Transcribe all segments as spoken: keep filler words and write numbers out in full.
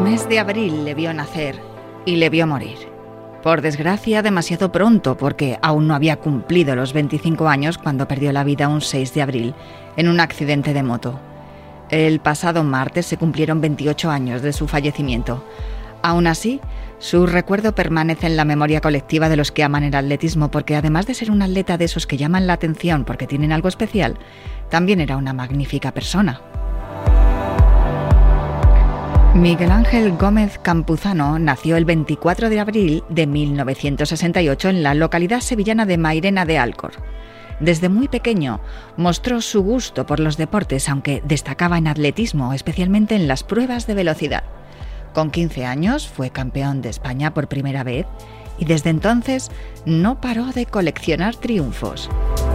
mes de abril le vio nacer y le vio morir. Por desgracia, demasiado pronto, porque aún no había cumplido los veinticinco años cuando perdió la vida un seis de abril en un accidente de moto. El pasado martes se cumplieron veintiocho años de su fallecimiento. Aún así, su recuerdo permanece en la memoria colectiva de los que aman el atletismo, porque además de ser un atleta de esos que llaman la atención porque tienen algo especial, también era una magnífica persona. Miguel Ángel Gómez Campuzano nació el veinticuatro de abril de mil novecientos sesenta y ocho en la localidad sevillana de Mairena de Alcor. Desde muy pequeño mostró su gusto por los deportes, aunque destacaba en atletismo, especialmente en las pruebas de velocidad. Con quince años fue campeón de España por primera vez y desde entonces no paró de coleccionar triunfos.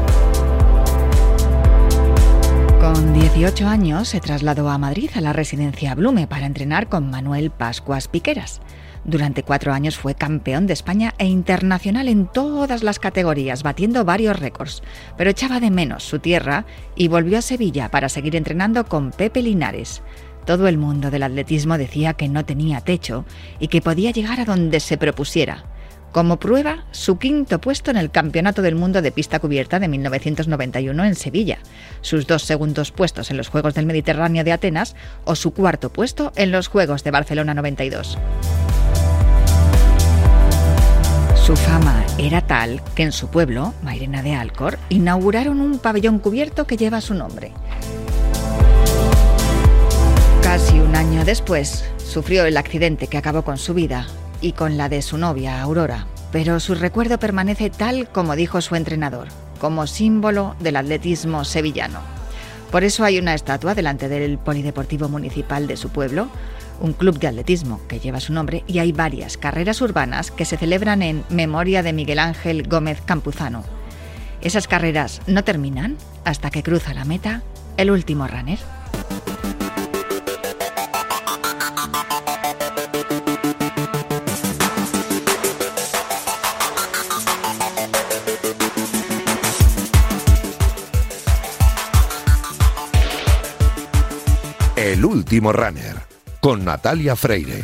Con dieciocho años se trasladó a Madrid, a la residencia Blume, para entrenar con Manuel Pascuas Piqueras. Durante cuatro años fue campeón de España e internacional en todas las categorías, batiendo varios récords, pero echaba de menos su tierra y volvió a Sevilla para seguir entrenando con Pepe Linares. Todo el mundo del atletismo decía que no tenía techo y que podía llegar a donde se propusiera. Como prueba, su quinto puesto en el Campeonato del Mundo de Pista Cubierta de mil novecientos noventa y uno en Sevilla, sus dos segundos puestos en los Juegos del Mediterráneo de Atenas o su cuarto puesto en los Juegos de Barcelona noventa y dos. Su fama era tal que en su pueblo, Mairena de Alcor, inauguraron un pabellón cubierto que lleva su nombre. Casi un año después, sufrió el accidente que acabó con su vida y con la de su novia, Aurora, pero su recuerdo permanece tal como dijo su entrenador, como símbolo del atletismo sevillano. Por eso hay una estatua delante del Polideportivo Municipal de su pueblo, un club de atletismo que lleva su nombre, y hay varias carreras urbanas que se celebran en memoria de Miguel Ángel Gómez Campuzano. Esas carreras no terminan hasta que cruza la meta el último runner. El último runner, con Natalia Freire.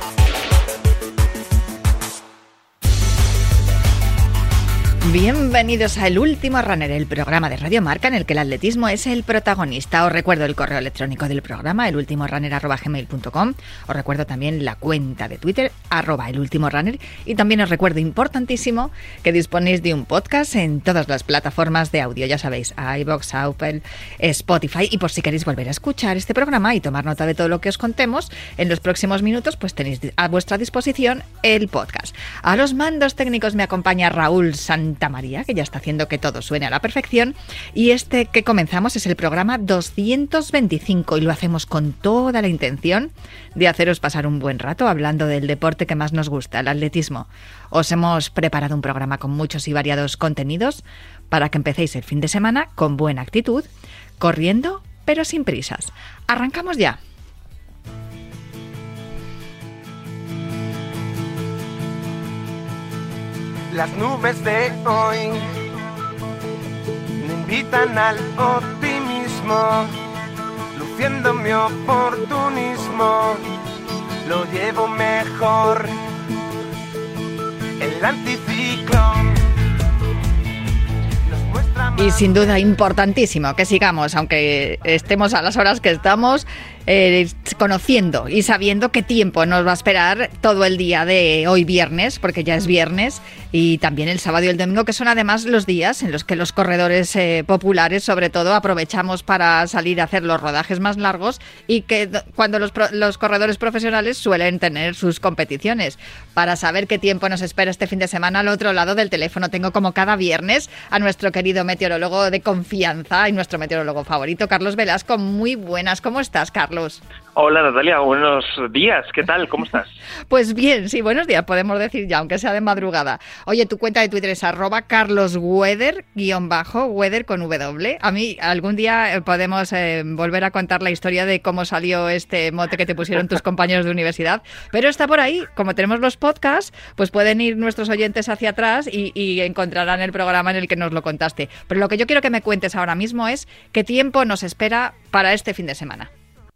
Bienvenidos a El Último Runner, el programa de Radio Marca en el que el atletismo es el protagonista. Os recuerdo el correo electrónico del programa, elultimorunner arroba gmail punto com. Os recuerdo también la cuenta de Twitter, arroba elultimorunner. Y también os recuerdo, importantísimo, que disponéis de un podcast en todas las plataformas de audio. Ya sabéis, iVoox, Apple, Spotify. Y por si queréis volver a escuchar este programa y tomar nota de todo lo que os contemos, en los próximos minutos pues tenéis a vuestra disposición el podcast. A los mandos técnicos me acompaña Raúl Santa María, que ya está haciendo que todo suene a la perfección, y este que comenzamos es el programa doscientos veinticinco y lo hacemos con toda la intención de haceros pasar un buen rato hablando del deporte que más nos gusta, el atletismo. Os hemos preparado un programa con muchos y variados contenidos para que empecéis el fin de semana con buena actitud, corriendo pero sin prisas. ¡Arrancamos ya! Las nubes de hoy me invitan al optimismo, luciendo mi oportunismo, lo llevo mejor, el anticiclón. Y sin duda importantísimo que sigamos, aunque estemos a las horas que estamos, eh, conociendo y sabiendo qué tiempo nos va a esperar todo el día de hoy viernes, porque ya es viernes, y también el sábado y el domingo, que son además los días en los que los corredores eh, populares, sobre todo, aprovechamos para salir a hacer los rodajes más largos, y que cuando los, los corredores profesionales suelen tener sus competiciones. Para saber qué tiempo nos espera este fin de semana, al otro lado del teléfono tengo, como cada viernes, a nuestro querido meteorólogo de confianza y nuestro meteorólogo favorito, Carlos Velasco. Muy buenas, ¿cómo estás, Carlos? Hola, Natalia, buenos días, ¿qué tal? ¿Cómo estás? Pues bien, sí, buenos días, podemos decir ya, aunque sea de madrugada. Oye, tu cuenta de Twitter es arroba carlosweather, guión bajo, weather con W. A mí algún día podemos eh, volver a contar la historia de cómo salió este mote que te pusieron tus compañeros de universidad, pero está por ahí. Como tenemos los podcasts, pues pueden ir nuestros oyentes hacia atrás y, y encontrarán el programa en el que nos lo contaste. Pero lo que yo quiero que me cuentes ahora mismo es qué tiempo nos espera para este fin de semana.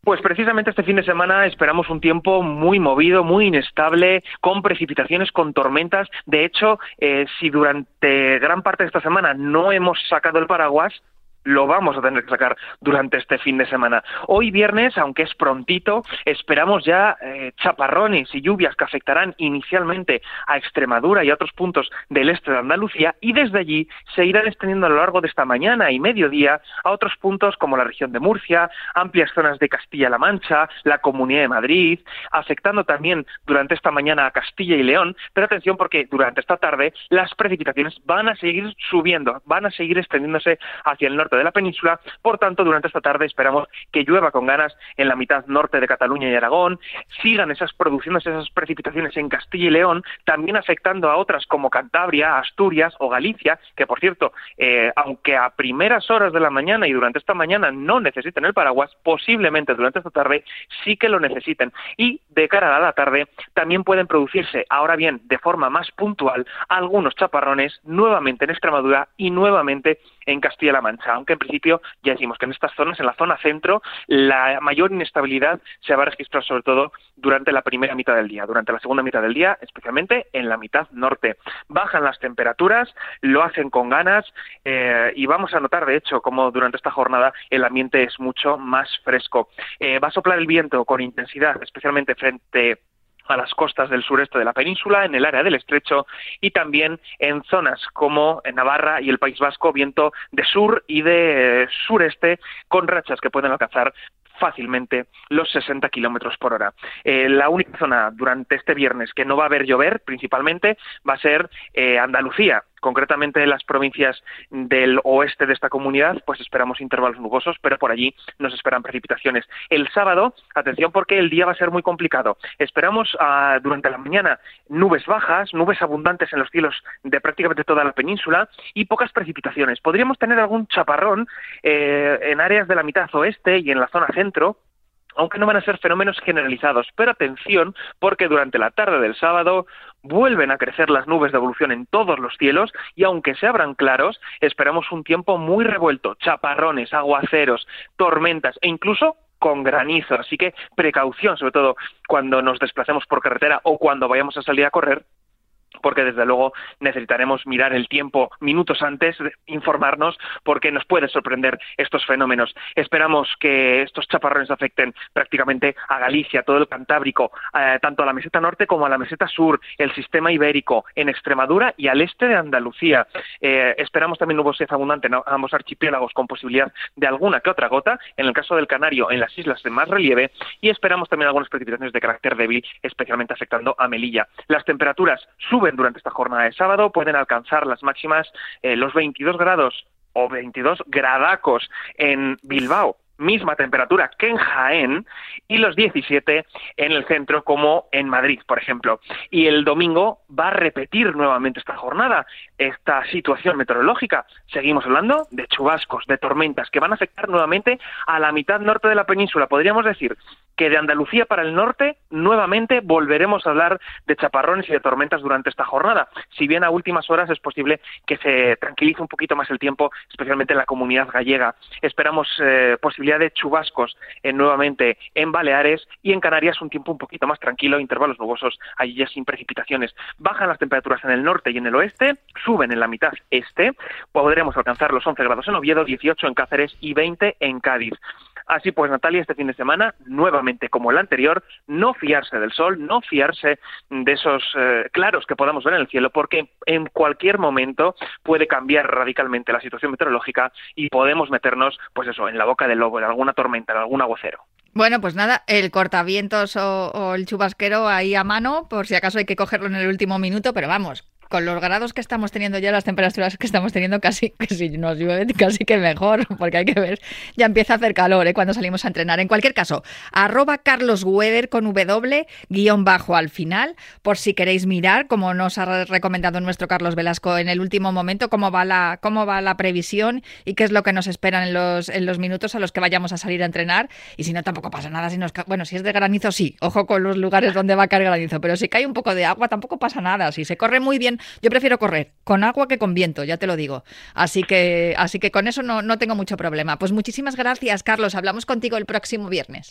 Pues precisamente este fin de semana esperamos un tiempo muy movido, muy inestable, con precipitaciones, con tormentas. De hecho, eh, si durante gran parte de esta semana no hemos sacado el paraguas, lo vamos a tener que sacar durante este fin de semana. Hoy viernes, aunque es prontito, esperamos ya eh, chaparrones y lluvias que afectarán inicialmente a Extremadura y a otros puntos del este de Andalucía, y desde allí se irán extendiendo a lo largo de esta mañana y mediodía a otros puntos como la región de Murcia, amplias zonas de Castilla-La Mancha, la Comunidad de Madrid, afectando también durante esta mañana a Castilla y León. Pero atención, porque durante esta tarde las precipitaciones van a seguir subiendo, van a seguir extendiéndose hacia el norte de la península. Por tanto, durante esta tarde esperamos que llueva con ganas en la mitad norte de Cataluña y Aragón, sigan esas produciéndose esas precipitaciones en Castilla y León, también afectando a otras como Cantabria, Asturias o Galicia, que por cierto, eh, aunque a primeras horas de la mañana y durante esta mañana no necesiten el paraguas, posiblemente durante esta tarde sí que lo necesiten. Y de cara a la tarde también pueden producirse, ahora bien, de forma más puntual, algunos chaparrones nuevamente en Extremadura y nuevamente en Castilla-La Mancha, aunque en principio ya decimos que en estas zonas, en la zona centro, la mayor inestabilidad se va a registrar sobre todo durante la primera mitad del día, durante la segunda mitad del día, especialmente en la mitad norte. Bajan las temperaturas, lo hacen con ganas eh, y vamos a notar, de hecho, como durante esta jornada el ambiente es mucho más fresco. Eh, va a soplar el viento con intensidad, especialmente frente a las costas del sureste de la península, en el área del Estrecho y también en zonas como en Navarra y el País Vasco, viento de sur y de sureste con rachas que pueden alcanzar fácilmente los sesenta kilómetros por hora. Eh, la única zona durante este viernes que no va a haber llover, principalmente, va a ser eh, Andalucía. Concretamente en las provincias del oeste de esta comunidad, pues esperamos intervalos nubosos, pero por allí nos esperan precipitaciones. El sábado, atención porque el día va a ser muy complicado. Esperamos uh, durante la mañana nubes bajas, nubes abundantes en los cielos de prácticamente toda la península y pocas precipitaciones. Podríamos tener algún chaparrón eh, en áreas de la mitad oeste y en la zona centro, aunque no van a ser fenómenos generalizados. Pero atención, porque durante la tarde del sábado vuelven a crecer las nubes de evolución en todos los cielos y aunque se abran claros, esperamos un tiempo muy revuelto, chaparrones, aguaceros, tormentas e incluso con granizo. Así que precaución, sobre todo cuando nos desplacemos por carretera o cuando vayamos a salir a correr, porque desde luego necesitaremos mirar el tiempo minutos antes, informarnos, porque nos puede sorprender estos fenómenos. Esperamos que estos chaparrones afecten prácticamente a Galicia, todo el Cantábrico, eh, tanto a la meseta norte como a la meseta sur, el sistema ibérico, en Extremadura y al este de Andalucía. Eh, esperamos también nubosidad abundante en ambos archipiélagos con posibilidad de alguna que otra gota, en el caso del Canario, en las islas de más relieve, y esperamos también algunas precipitaciones de carácter débil, especialmente afectando a Melilla. Las temperaturas suben durante esta jornada de sábado, pueden alcanzar las máximas eh, los veintidós grados o veintidós gradacos en Bilbao, misma temperatura que en Jaén, y los diecisiete en el centro como en Madrid, por ejemplo. Y el domingo va a repetir nuevamente esta jornada, esta situación meteorológica. Seguimos hablando de chubascos, de tormentas que van a afectar nuevamente a la mitad norte de la península. Podríamos decir que de Andalucía para el norte nuevamente volveremos a hablar de chaparrones y de tormentas durante esta jornada. Si bien a últimas horas es posible que se tranquilice un poquito más el tiempo, especialmente en la comunidad gallega. Esperamos eh, posibilidad de chubascos eh, nuevamente en Baleares y en Canarias un tiempo un poquito más tranquilo, intervalos nubosos, allí ya sin precipitaciones. Bajan las temperaturas en el norte y en el oeste, suben en la mitad este, podremos alcanzar los once grados en Oviedo, dieciocho en Cáceres y veinte en Cádiz. Así pues, Natalia, este fin de semana, nuevamente como el anterior, no fiarse del sol, no fiarse de esos eh, claros que podamos ver en el cielo, porque en cualquier momento puede cambiar radicalmente la situación meteorológica y podemos meternos, pues eso, en la boca del lobo, en alguna tormenta, en algún aguacero. Bueno, pues nada, el cortavientos o, o el chubasquero ahí a mano, por si acaso hay que cogerlo en el último minuto, pero vamos, con los grados que estamos teniendo ya, las temperaturas que estamos teniendo, casi que si nos llueve, casi que mejor, porque hay que ver, ya empieza a hacer calor ¿eh? Cuando salimos a entrenar. En cualquier caso, arroba Carlos Weber con W, guión bajo al final, por si queréis mirar, como nos ha recomendado nuestro Carlos Velasco en el último momento, cómo va la, cómo va la previsión y qué es lo que nos esperan en los, en los minutos a los que vayamos a salir a entrenar. Y si no, tampoco pasa nada. Si nos ca- bueno, si es de granizo, sí, ojo con los lugares donde va a caer granizo, pero si cae un poco de agua, tampoco pasa nada. Si se corre muy bien, yo prefiero correr con agua que con viento, ya te lo digo. Así que, así que con eso no, no tengo mucho problema. Pues muchísimas gracias, Carlos. Hablamos contigo el próximo viernes.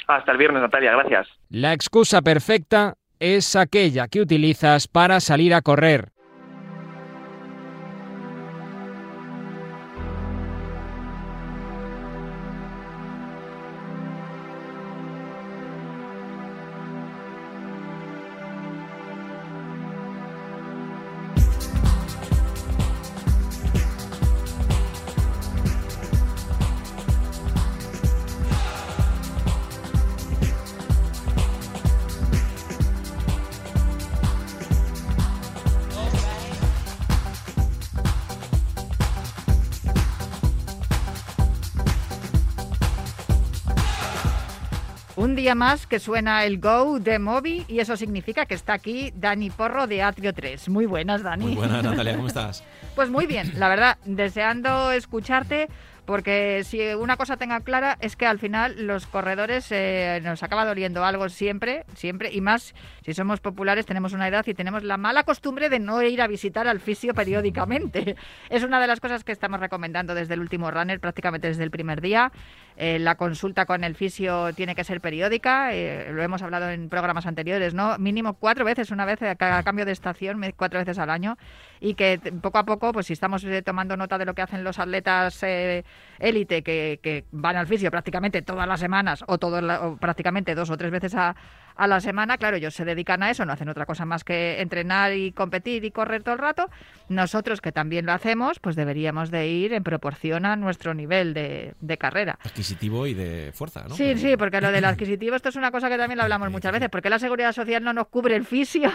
Hasta el viernes, Natalia, gracias. La excusa perfecta es aquella que utilizas para salir a correr. Un día más que suena el Go de Moby y eso significa que está aquí Dani Porro de Atrio tres. Muy buenas, Dani. Muy buenas, Natalia, ¿cómo estás? Pues muy bien, la verdad, deseando escucharte, porque si una cosa tenga clara es que al final los corredores eh, nos acaba doliendo algo siempre, siempre, y más si somos populares, tenemos una edad y tenemos la mala costumbre de no ir a visitar al fisio periódicamente. Es una de las cosas que estamos recomendando desde el último runner, prácticamente desde el primer día. Eh, la consulta con el fisio tiene que ser periódica, eh, lo hemos hablado en programas anteriores, ¿no? Mínimo cuatro veces, una vez a cada cambio de estación, cuatro veces al año, y que poco a poco, pues si estamos eh, tomando nota de lo que hacen los atletas eh, élite que, que van al fisio prácticamente todas las semanas o, todo la, o prácticamente dos o tres veces a, a la semana, claro, ellos se dedican a eso, no hacen otra cosa más que entrenar y competir y correr todo el rato. Nosotros, que también lo hacemos, pues deberíamos de ir en proporción a nuestro nivel de, de carrera. Adquisitivo y de fuerza, ¿no? Sí, Pero... sí, porque lo del adquisitivo, esto es una cosa que también lo hablamos muchas veces, porque la Seguridad Social no nos cubre el fisio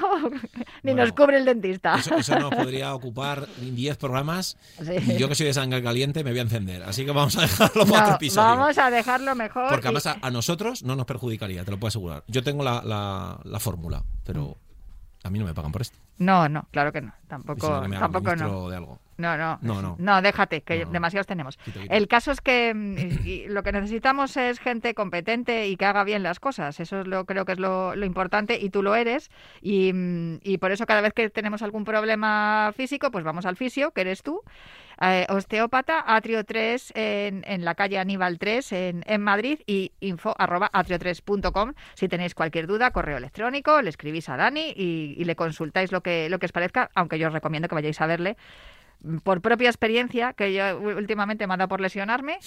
ni bueno, nos cubre el dentista. Eso, eso nos podría ocupar diez programas sí. Y yo que soy de sangre caliente me voy a encender, así que vamos a dejarlo para no, otro episodio. Vamos a dejarlo mejor. Porque y... además a, a nosotros no nos perjudicaría, te lo puedo asegurar. Yo tengo la, la, la fórmula, pero a mí no me pagan por esto. No, no, claro que no. Tampoco, si no tampoco no. De algo. No, no, no, no. No, déjate, que no. demasiados tenemos. Quito, quito. El caso es que y, y lo que necesitamos es gente competente y que haga bien las cosas. Eso es lo creo que es lo, lo importante y tú lo eres. Y, y por eso cada vez que tenemos algún problema físico, pues vamos al fisio, que eres tú. Eh, osteópata, Atrio tres en, en la calle Aníbal tres en, en Madrid y info arroba atrio tres punto com. Si tenéis cualquier duda, correo electrónico, le escribís a Dani y, y le consultáis lo que, lo que os parezca, aunque yo os recomiendo que vayáis a verle. Por propia experiencia, que yo últimamente me ha dado por lesionarme,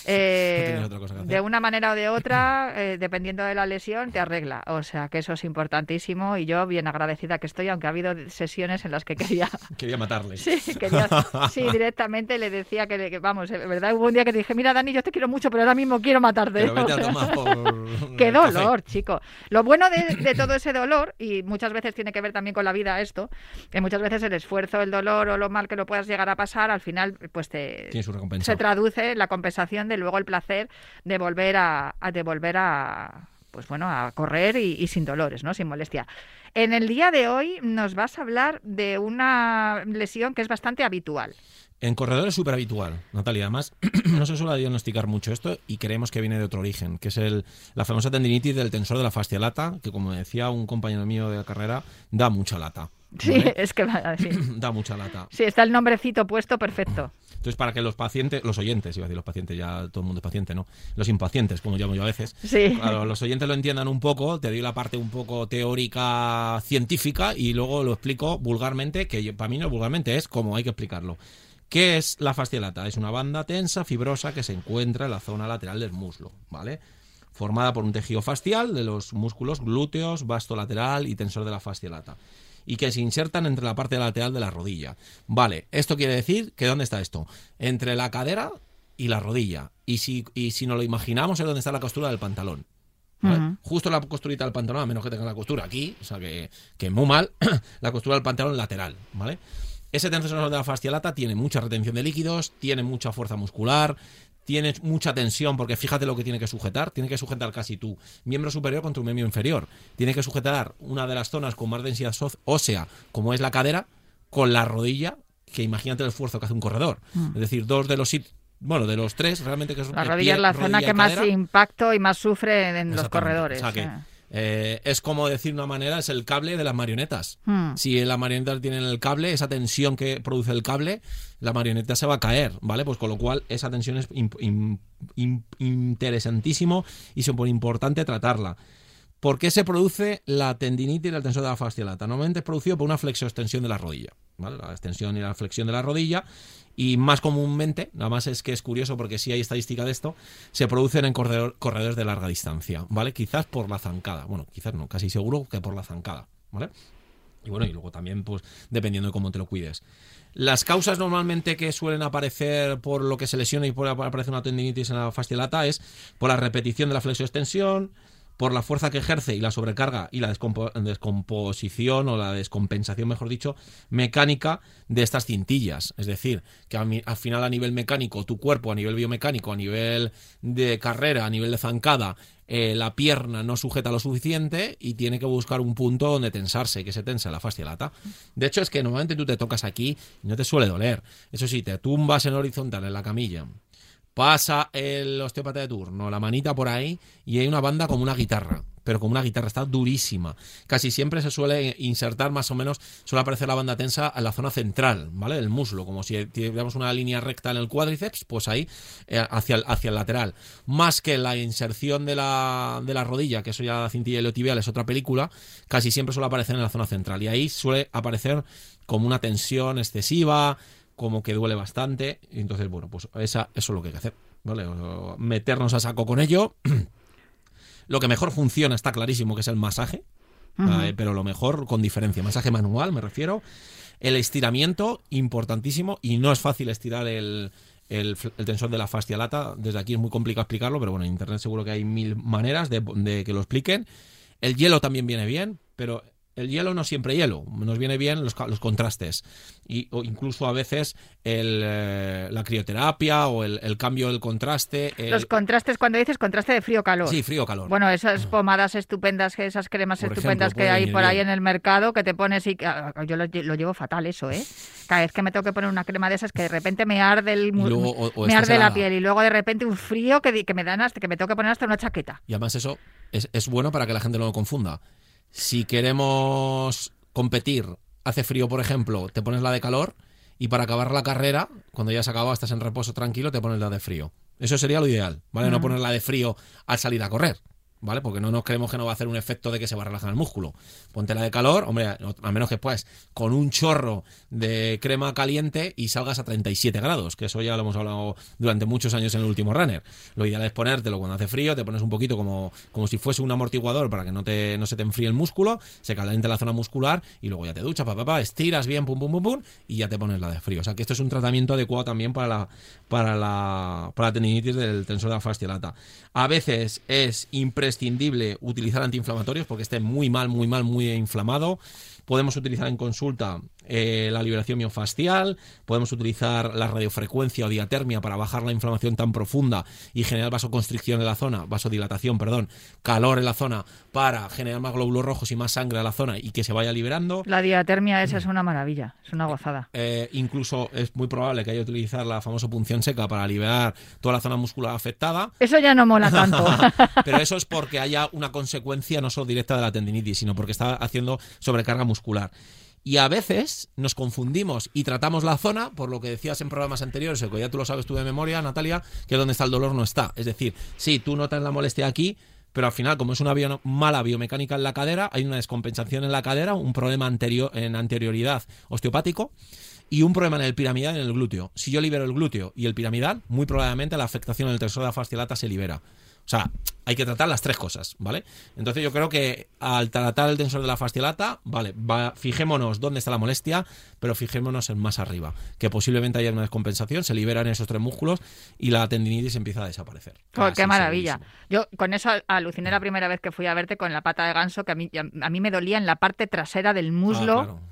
eh, no otra cosa que hacer. De una manera o de otra, eh, dependiendo de la lesión, te arregla. O sea, que eso es importantísimo y yo bien agradecida que estoy, aunque ha habido sesiones en las que quería... Quería matarle. Sí, quería, sí, directamente le decía que, que, vamos, ¿verdad? Hubo un día que te dije, mira, Dani, yo te quiero mucho, pero ahora mismo quiero matarte. Pero vete a tomar por... ¡Qué dolor, chico! Lo bueno de, de todo ese dolor, y muchas veces tiene que ver también con la vida esto, que muchas veces el esfuerzo, el dolor o lo mal que lo puedas llegar a pasar, al final pues te tiene su recompensa. Se traduce en la compensación de luego el placer de volver a, a de volver a pues bueno a correr y, y sin dolores, ¿no? Sin molestia. En el día de hoy nos vas a hablar de una lesión que es bastante habitual. En corredores es súper habitual, Natalia. Además, no se suele diagnosticar mucho esto y creemos que viene de otro origen, que es el, la famosa tendinitis del tensor de la fascia lata, que como decía un compañero mío de la carrera, da mucha lata. Sí, ¿vale? Es que sí. Da mucha lata. Sí, está el nombrecito puesto perfecto. Entonces, para que los pacientes, los oyentes, iba a decir los pacientes, ya todo el mundo es paciente, ¿no? Los impacientes, como llamo yo a veces. Sí. Claro, los oyentes lo entiendan un poco, te doy la parte un poco teórica, científica, y luego lo explico vulgarmente, que yo, para mí no vulgarmente, es como hay que explicarlo. ¿Qué es la fascia lata? Es una banda tensa, fibrosa, que se encuentra en la zona lateral del muslo, ¿vale? Formada por un tejido fascial de los músculos glúteos, vasto lateral y tensor de la fascia lata, y que se insertan entre la parte lateral de la rodilla. Vale, esto quiere decir que ¿dónde está esto? Entre la cadera y la rodilla. Y si, y si nos lo imaginamos es donde está la costura del pantalón. ¿Vale? Uh-huh. Justo la costurita del pantalón, a menos que tenga la costura aquí, o sea que, que muy mal, la costura del pantalón lateral, ¿vale? Ese tensor de la fascia lata tiene mucha retención de líquidos, tiene mucha fuerza muscular, tiene mucha tensión, porque fíjate lo que tiene que sujetar. Tiene que sujetar casi tu miembro superior con tu miembro inferior. Tiene que sujetar una de las zonas con más densidad ósea, como es la cadera, con la rodilla, que imagínate el esfuerzo que hace un corredor. Mm. Es decir, dos de los bueno, de los tres, realmente que es la rodilla es la zona que más impacto y más sufre en los corredores. O sea que eh. Eh, es como decir una manera, es el cable de las marionetas. Hmm. Si las marionetas tienen el cable, esa tensión que produce el cable, la marioneta se va a caer, ¿vale? Pues con lo cual esa tensión es in, in, in, interesantísimo y súper importante tratarla. ¿Por qué se produce la tendinitis del tensor de la fascia lata? Normalmente es producido por una flexoextensión de la rodilla, ¿vale? La extensión y la flexión de la rodilla, y más comúnmente, nada más es que es curioso porque sí hay estadística de esto, se producen en corredor, corredores de larga distancia, ¿vale? Quizás por la zancada, bueno, quizás no, casi seguro que por la zancada, ¿vale? Y bueno, y luego también, pues, dependiendo de cómo te lo cuides. Las causas normalmente que suelen aparecer por lo que se lesiona y por aparece una tendinitis en la fascia lata es por la repetición de la flexoextensión, por la fuerza que ejerce y la sobrecarga y la descompo- descomposición o la descompensación, mejor dicho, mecánica de estas cintillas. Es decir, que a mi, al final a nivel mecánico, tu cuerpo, a nivel biomecánico, a nivel de carrera, a nivel de zancada, eh, la pierna no sujeta lo suficiente y tiene que buscar un punto donde tensarse, que se tensa la fascia lata. De hecho, es que normalmente tú te tocas aquí y no te suele doler. Eso sí, te tumbas en horizontal en la camilla, pasa el osteópata de turno, la manita por ahí, y hay una banda como una guitarra, pero como una guitarra, está durísima. Casi siempre se suele insertar más o menos, suele aparecer la banda tensa en la zona central, ¿vale? Del muslo, como si tuviéramos una línea recta en el cuádriceps, pues ahí eh, hacia, el, hacia el lateral. Más que la inserción de la, de la rodilla, que eso ya la cintilla iliotibial es otra película, casi siempre suele aparecer en la zona central, y ahí suele aparecer como una tensión excesiva, como que duele bastante, y entonces, bueno, pues esa, eso es lo que hay que hacer, ¿vale? O meternos a saco con ello. Lo que mejor funciona está clarísimo que es el masaje, uh-huh. eh, pero lo mejor con diferencia. Masaje manual, me refiero. El estiramiento, importantísimo, y no es fácil estirar el, el, el tensor de la fascia lata. Desde aquí es muy complicado explicarlo, pero bueno, en internet seguro que hay mil maneras de, de que lo expliquen. El hielo también viene bien, pero el hielo no siempre hielo, nos viene bien los, los contrastes, y, o incluso a veces el, eh, la crioterapia o el, el cambio del contraste. El... Los contrastes, cuando dices contraste de frío-calor. Sí, frío-calor. Bueno, esas pomadas estupendas, esas cremas por estupendas ejemplo, que hay por ahí bien en el mercado, que te pones y... Yo lo, lo llevo fatal eso, ¿eh? Cada vez que me tengo que poner una crema de esas que de repente me arde, el, luego, o, o me arde la... la piel, y luego de repente un frío que, que me dan hasta que me tengo que poner hasta una chaqueta. Y además eso es, es bueno para que la gente no lo confunda. Si queremos competir, hace frío, por ejemplo, te pones la de calor, y para acabar la carrera, cuando ya has acabado, estás en reposo tranquilo, te pones la de frío. Eso sería lo ideal, ¿vale? Mm. No poner la de frío al salir a correr, ¿vale? Porque no nos creemos que no va a hacer un efecto de que se va a relajar el músculo. Ponte la de calor, hombre, a menos que pues con un chorro de crema caliente y salgas a treinta y siete grados, que eso ya lo hemos hablado durante muchos años en el último runner. Lo ideal es ponértelo cuando hace frío, te pones un poquito como, como si fuese un amortiguador para que no, te, no se te enfríe el músculo, se caliente la zona muscular y luego ya te duchas, pa, pa, pa, estiras bien, pum, pum, pum, pum, y ya te pones la de frío. O sea que esto es un tratamiento adecuado también para la, para la, para la tendinitis del tensor de la fascia lata. A veces es imprescindible utilizar antiinflamatorios porque esté muy mal, muy mal, muy inflamado. Podemos utilizar en consulta eh, la liberación miofascial, podemos utilizar la radiofrecuencia o diatermia para bajar la inflamación tan profunda y generar vasoconstricción en la zona, vasodilatación, perdón, calor en la zona para generar más glóbulos rojos y más sangre a la zona y que se vaya liberando. La diatermia esa es una maravilla, es una gozada. Eh, incluso es muy probable que haya que utilizar la famosa punción seca para liberar toda la zona muscular afectada. Eso ya no mola tanto. Pero eso es porque haya una consecuencia no solo directa de la tendinitis, sino porque está haciendo sobrecarga muscular. Y a veces nos confundimos y tratamos la zona, por lo que decías en programas anteriores, que ya tú lo sabes tú de memoria, Natalia, que donde está el dolor no está. Es decir, sí, tú notas la molestia aquí, pero al final, como es una bio, mala biomecánica en la cadera, hay una descompensación en la cadera, un problema anterior, en anterioridad osteopático, y un problema en el piramidal y en el glúteo. Si yo libero el glúteo y el piramidal, muy probablemente la afectación en el tensor de la fascia lata se libera. O sea, hay que tratar las tres cosas, ¿vale? Entonces yo creo que al tratar el tensor de la fascia lata, vale, va, fijémonos dónde está la molestia, pero fijémonos en más arriba, que posiblemente haya una descompensación, se liberan esos tres músculos y la tendinitis empieza a desaparecer. Oh, ¡qué maravilla! Segurísimo. Yo con eso aluciné la primera vez que fui a verte con la pata de ganso, que a mí, a mí me dolía en la parte trasera del muslo. Ah, claro.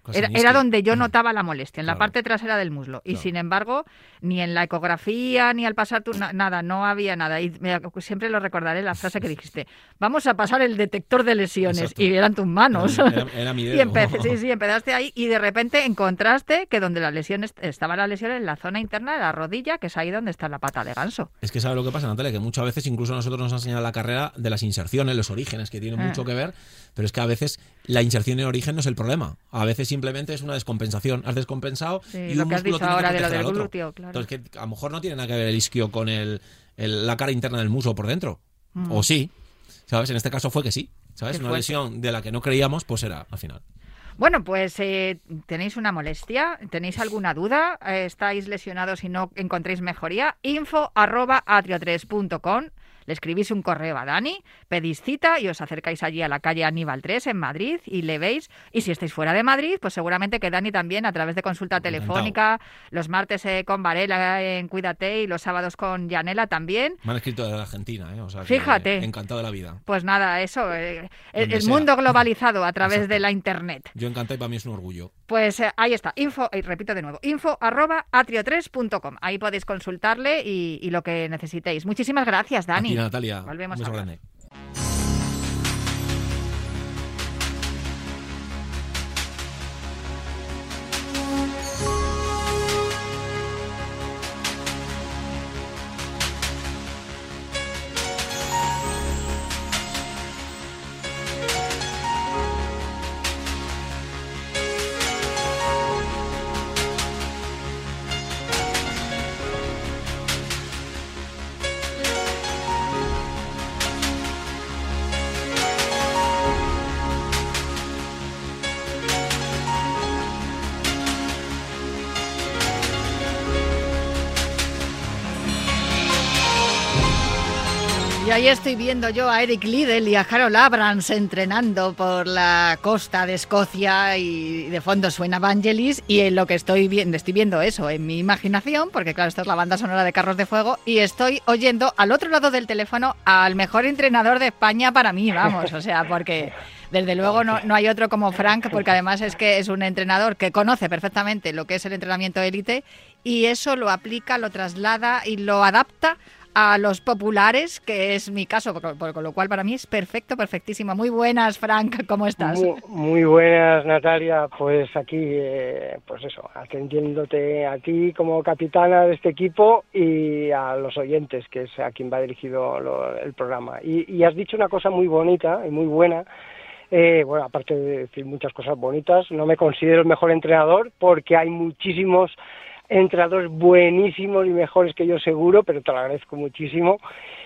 Era, era donde yo notaba la molestia, en la Claro. parte trasera del muslo. Y Claro. sin embargo, ni en la ecografía, ni al pasar tu, na- nada, no había nada. Y me- siempre lo recordaré, la frase que dijiste, vamos a pasar el detector de lesiones. Exacto. Y eran tus manos. Era, era- era mi dedo. Y empecé, sí, sí, empezaste ahí y de repente encontraste que donde la lesión est- estaba la lesión en la zona interna de la rodilla, que es ahí donde está la pata de ganso. Es que sabe lo que pasa, Natalia, que muchas veces incluso nosotros nos ha enseñado la carrera de las inserciones, los orígenes, que tienen Ah. mucho que ver, pero es que a veces la inserción en origen no es el problema. A veces simplemente es una descompensación. Has descompensado Sí, y lo un que has músculo dicho tiene que ahora de lo proteger del al otro. glúteo, claro. Entonces, que a lo mejor no tiene nada que ver el isquio con el, el- la cara interna del muslo por dentro. Mm. O sí, ¿sabes? En este caso fue que sí, ¿sabes? Qué Una fuerte. lesión de la que no creíamos, pues era al final. Bueno, pues eh, tenéis una molestia, tenéis alguna duda, Eh, estáis lesionados y no encontréis mejoría, info arroba atrio tres punto com. Le escribís un correo a Dani, pedís cita y os acercáis allí a la calle Aníbal tres en Madrid y le veis. Y si estáis fuera de Madrid, pues seguramente que Dani también a través de consulta Encantado. telefónica, los martes eh, con Varela en Cuídate y los sábados con Yanela también. Me han escrito de Argentina, ¿eh? O sea, que Fíjate. encantado de la vida. Pues nada, eso, eh, el, Donde el sea. mundo globalizado a través Exacto. de la Internet. Yo encantado y para mí es un orgullo. Pues eh, ahí está, info, y repito de nuevo, info arroba atrio tres punto com. Ahí podéis consultarle y, y lo que necesitéis. Muchísimas gracias, Dani. A ti, Natalia. Volvemos un beso a hablar. grande. Y ahí estoy viendo yo a Eric Liddell y a Harold Abrams entrenando por la costa de Escocia y de fondo suena Vangelis y en lo que estoy viendo, estoy viendo eso en mi imaginación, porque claro, esta es la banda sonora de Carros de Fuego y estoy oyendo al otro lado del teléfono al mejor entrenador de España para mí, vamos, o sea, porque desde luego no, no hay otro como Frank, porque además es que es un entrenador que conoce perfectamente lo que es el entrenamiento élite y eso lo aplica, lo traslada y lo adapta a los populares, que es mi caso, por- por- con lo cual para mí es perfecto, perfectísimo. Muy buenas, Frank, ¿cómo estás? Muy, muy buenas, Natalia. Pues aquí, eh, pues eso, atendiéndote a ti como capitana de este equipo y a los oyentes, que es a quien va dirigido lo- el programa. Y, y has dicho una cosa muy bonita y muy buena. Eh, bueno, aparte de decir muchas cosas bonitas, no me considero el mejor entrenador porque hay muchísimos entrenadores buenísimos y mejores que yo seguro, pero te lo agradezco muchísimo.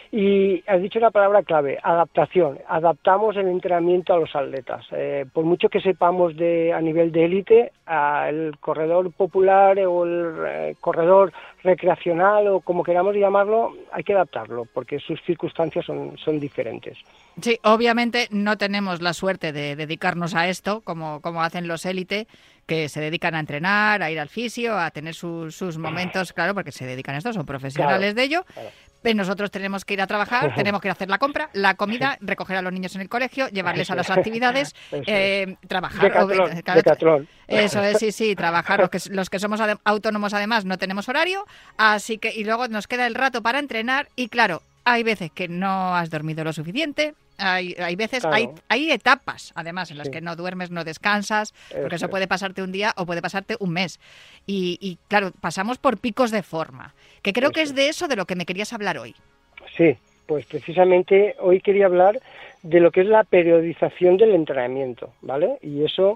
Y has dicho una palabra clave, adaptación. Adaptamos el entrenamiento a los atletas. Eh, por mucho que sepamos de a nivel de élite, el corredor popular o el eh, corredor recreacional o como queramos llamarlo, hay que adaptarlo porque sus circunstancias son, son diferentes. Sí, obviamente no tenemos la suerte de dedicarnos a esto, como, como hacen los élite, que se dedican a entrenar, a ir al fisio, a tener sus, sus momentos, claro, porque se dedican a esto, son profesionales Claro, de ello. claro. Pero nosotros tenemos que ir a trabajar, tenemos que ir a hacer la compra, la comida, recoger a los niños en el colegio, llevarles a las actividades, Eso eh, trabajar. Decatlón, Claro, decatlón. Eso es, sí, sí, trabajar. Los que, los que somos ade- autónomos además no tenemos horario, así que y luego nos queda el rato para entrenar y claro, hay veces que no has dormido lo suficiente, hay, hay veces, Claro. hay, hay etapas además en las Sí. que no duermes, no descansas, porque eso Eso es. puede pasarte un día o puede pasarte un mes. Y, y claro, pasamos por picos de forma, que creo que es Eso. de eso de lo que me querías hablar hoy. Sí, pues precisamente hoy quería hablar de lo que es la periodización del entrenamiento, ¿vale? Y eso,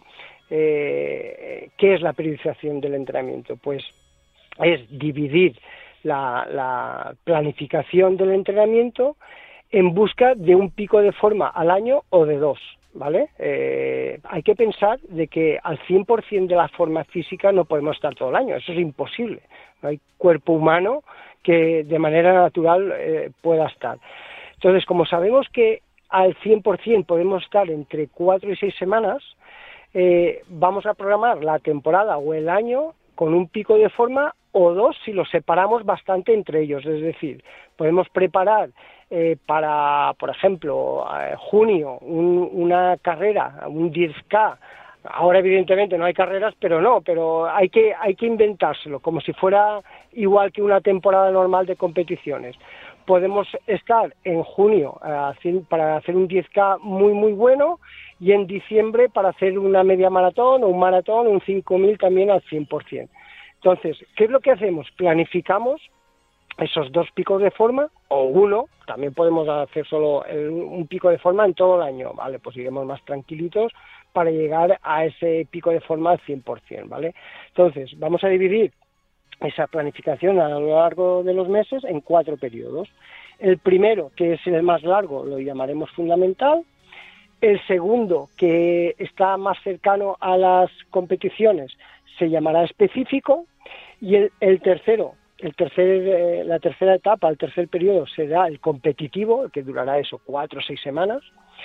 eh, ¿qué es la periodización del entrenamiento? Pues es dividir la, la planificación del entrenamiento en busca de un pico de forma al año o de dos, ¿vale? Eh, hay que pensar de que al cien por ciento de la forma física no podemos estar todo el año, eso es imposible. No hay cuerpo humano que de manera natural eh, pueda estar. Entonces, como sabemos que al cien por ciento podemos estar entre cuatro y seis semanas, eh, vamos a programar la temporada o el año con un pico de forma o dos si los separamos bastante entre ellos. Es decir, podemos preparar eh, para, por ejemplo, eh, junio un, una carrera, un diez K Ahora evidentemente no hay carreras, pero no, pero hay que hay que inventárselo, como si fuera igual que una temporada normal de competiciones. Podemos estar en junio eh, para hacer un diez K muy muy bueno y en diciembre para hacer una media maratón o un maratón o un cinco mil también al cien por ciento. Entonces, ¿qué es lo que hacemos? Planificamos esos dos picos de forma, o uno, también podemos hacer solo el, un pico de forma en todo el año, ¿vale? Pues iremos más tranquilitos para llegar a ese pico de forma al cien por ciento, ¿vale? Entonces, vamos a dividir esa planificación a lo largo de los meses en cuatro periodos. El primero, que es el más largo, lo llamaremos fundamental. El segundo, que está más cercano a las competiciones, se llamará específico. Y el, el tercero, el tercer, eh, la tercera etapa, el tercer periodo, será el competitivo, que durará eso, cuatro o seis semanas.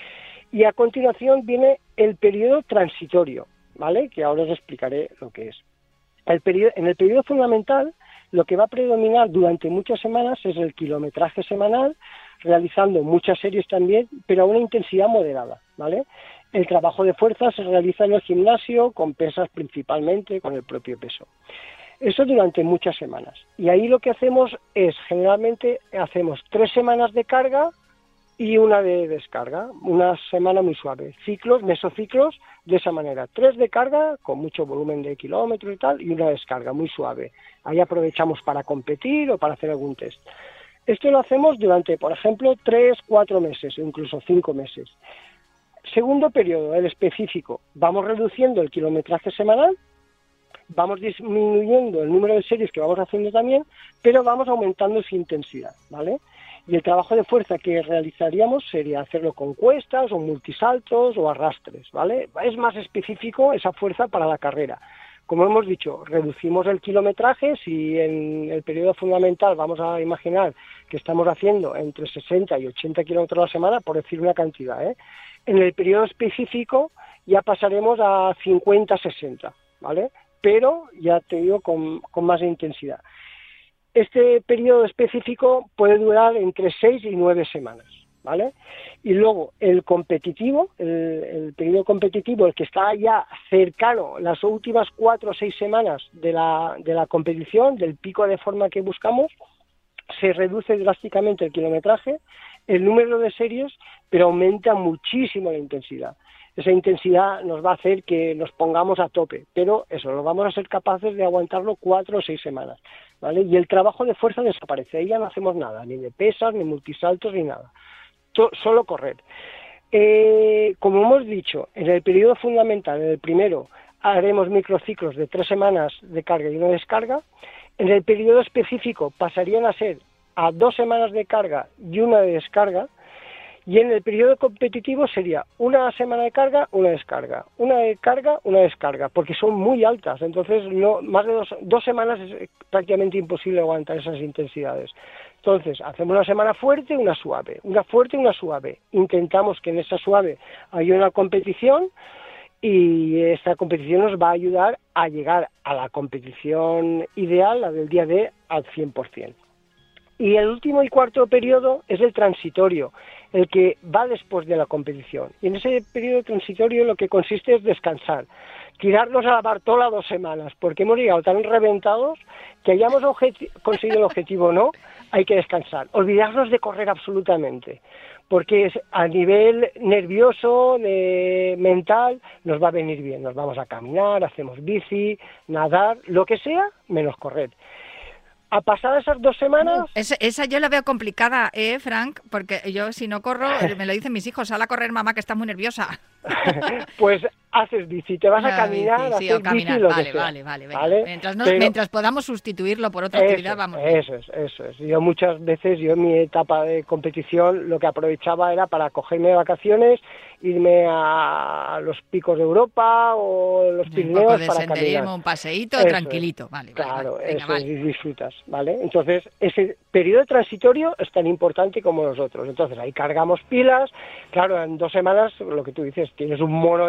Y a continuación viene el periodo transitorio, ¿vale? Que ahora os explicaré lo que es. El periodo, en el periodo fundamental, lo que va a predominar durante muchas semanas es el kilometraje semanal, realizando muchas series también, pero a una intensidad moderada, ¿vale? El trabajo de fuerza se realiza en el gimnasio, con pesas principalmente, con el propio peso. Eso durante muchas semanas. Y ahí lo que hacemos es, generalmente, hacemos tres semanas de carga y una de descarga, una semana muy suave. Ciclos, mesociclos, de esa manera. Tres de carga, con mucho volumen de kilómetros y tal, y una descarga muy suave. Ahí aprovechamos para competir o para hacer algún test. Esto lo hacemos durante, por ejemplo, tres, cuatro meses, o incluso cinco meses. Segundo periodo, el específico. Vamos reduciendo el kilometraje semanal, vamos disminuyendo el número de series que vamos haciendo también, pero vamos aumentando su intensidad, ¿vale? Y el trabajo de fuerza que realizaríamos sería hacerlo con cuestas o multisaltos o arrastres, ¿vale? Es más específico esa fuerza para la carrera. Como hemos dicho, reducimos el kilometraje. Si en el periodo fundamental vamos a imaginar que estamos haciendo entre sesenta y ochenta kilómetros a la semana, por decir una cantidad, ¿eh? En el periodo específico ya pasaremos a cincuenta, sesenta, ¿vale? Pero ya te digo con, con más intensidad. Este periodo específico puede durar entre seis y nueve semanas, ¿vale? Y luego el competitivo, el, el periodo competitivo, el que está ya cercano, las últimas cuatro o seis semanas de la, de la competición, del pico de forma que buscamos, se reduce drásticamente el kilometraje, el número de series, pero aumenta muchísimo la intensidad. Esa intensidad nos va a hacer que nos pongamos a tope, pero eso, lo vamos a ser capaces de aguantarlo cuatro o seis semanas, ¿vale? Y el trabajo de fuerza desaparece, ahí ya no hacemos nada, ni de pesas, ni multisaltos, ni nada, to- solo correr. Eh, como hemos dicho, en el periodo fundamental, en el primero, haremos microciclos de tres semanas de carga y una descarga. En el periodo específico pasarían a ser a dos semanas de carga y una de descarga. Y en el periodo competitivo sería una semana de carga, una descarga, una de carga, una descarga, porque son muy altas, entonces no más de dos, dos semanas es prácticamente imposible aguantar esas intensidades. Entonces, hacemos una semana fuerte, una suave, una fuerte, una suave. Intentamos que en esa suave haya una competición y esta competición nos va a ayudar a llegar a la competición ideal, la del día D, al cien por ciento. Y el último y cuarto periodo es el transitorio, el que va después de la competición. Y en ese periodo transitorio lo que consiste es descansar, tirarnos a la Bartola dos semanas, porque hemos llegado tan reventados que hayamos objeti- conseguido el objetivo o no, hay que descansar. Olvidarnos de correr absolutamente, porque es, a nivel nervioso, de, mental, nos va a venir bien. Nos vamos a caminar, hacemos bici, nadar, lo que sea, menos correr. A pasar esas dos semanas... Esa, esa yo la veo complicada, ¿eh, Frank? Porque yo si no corro, me lo dicen mis hijos, sal a correr, mamá, que estás muy nerviosa. Pues haces bici, te vas a caminar, bici, sí, haces caminar. bici, lo vale, que sea, vale, vale, venga. ¿vale? Mientras, nos, Pero, mientras podamos sustituirlo por otra eso, actividad, vamos. Eso es, eso es. Yo muchas veces, yo en mi etapa de competición, lo que aprovechaba era para cogerme vacaciones, irme a los picos de Europa o los Pirineos un poco de para senderismo, caminar. Un paseíto, Eso tranquilito. Es. Vale, claro, vale, venga, eso vale. es, y disfrutas, ¿vale? Entonces, ese periodo transitorio es tan importante como los otros. Entonces, ahí cargamos pilas. Claro, en dos semanas, lo que tú dices, tienes un mono de volver a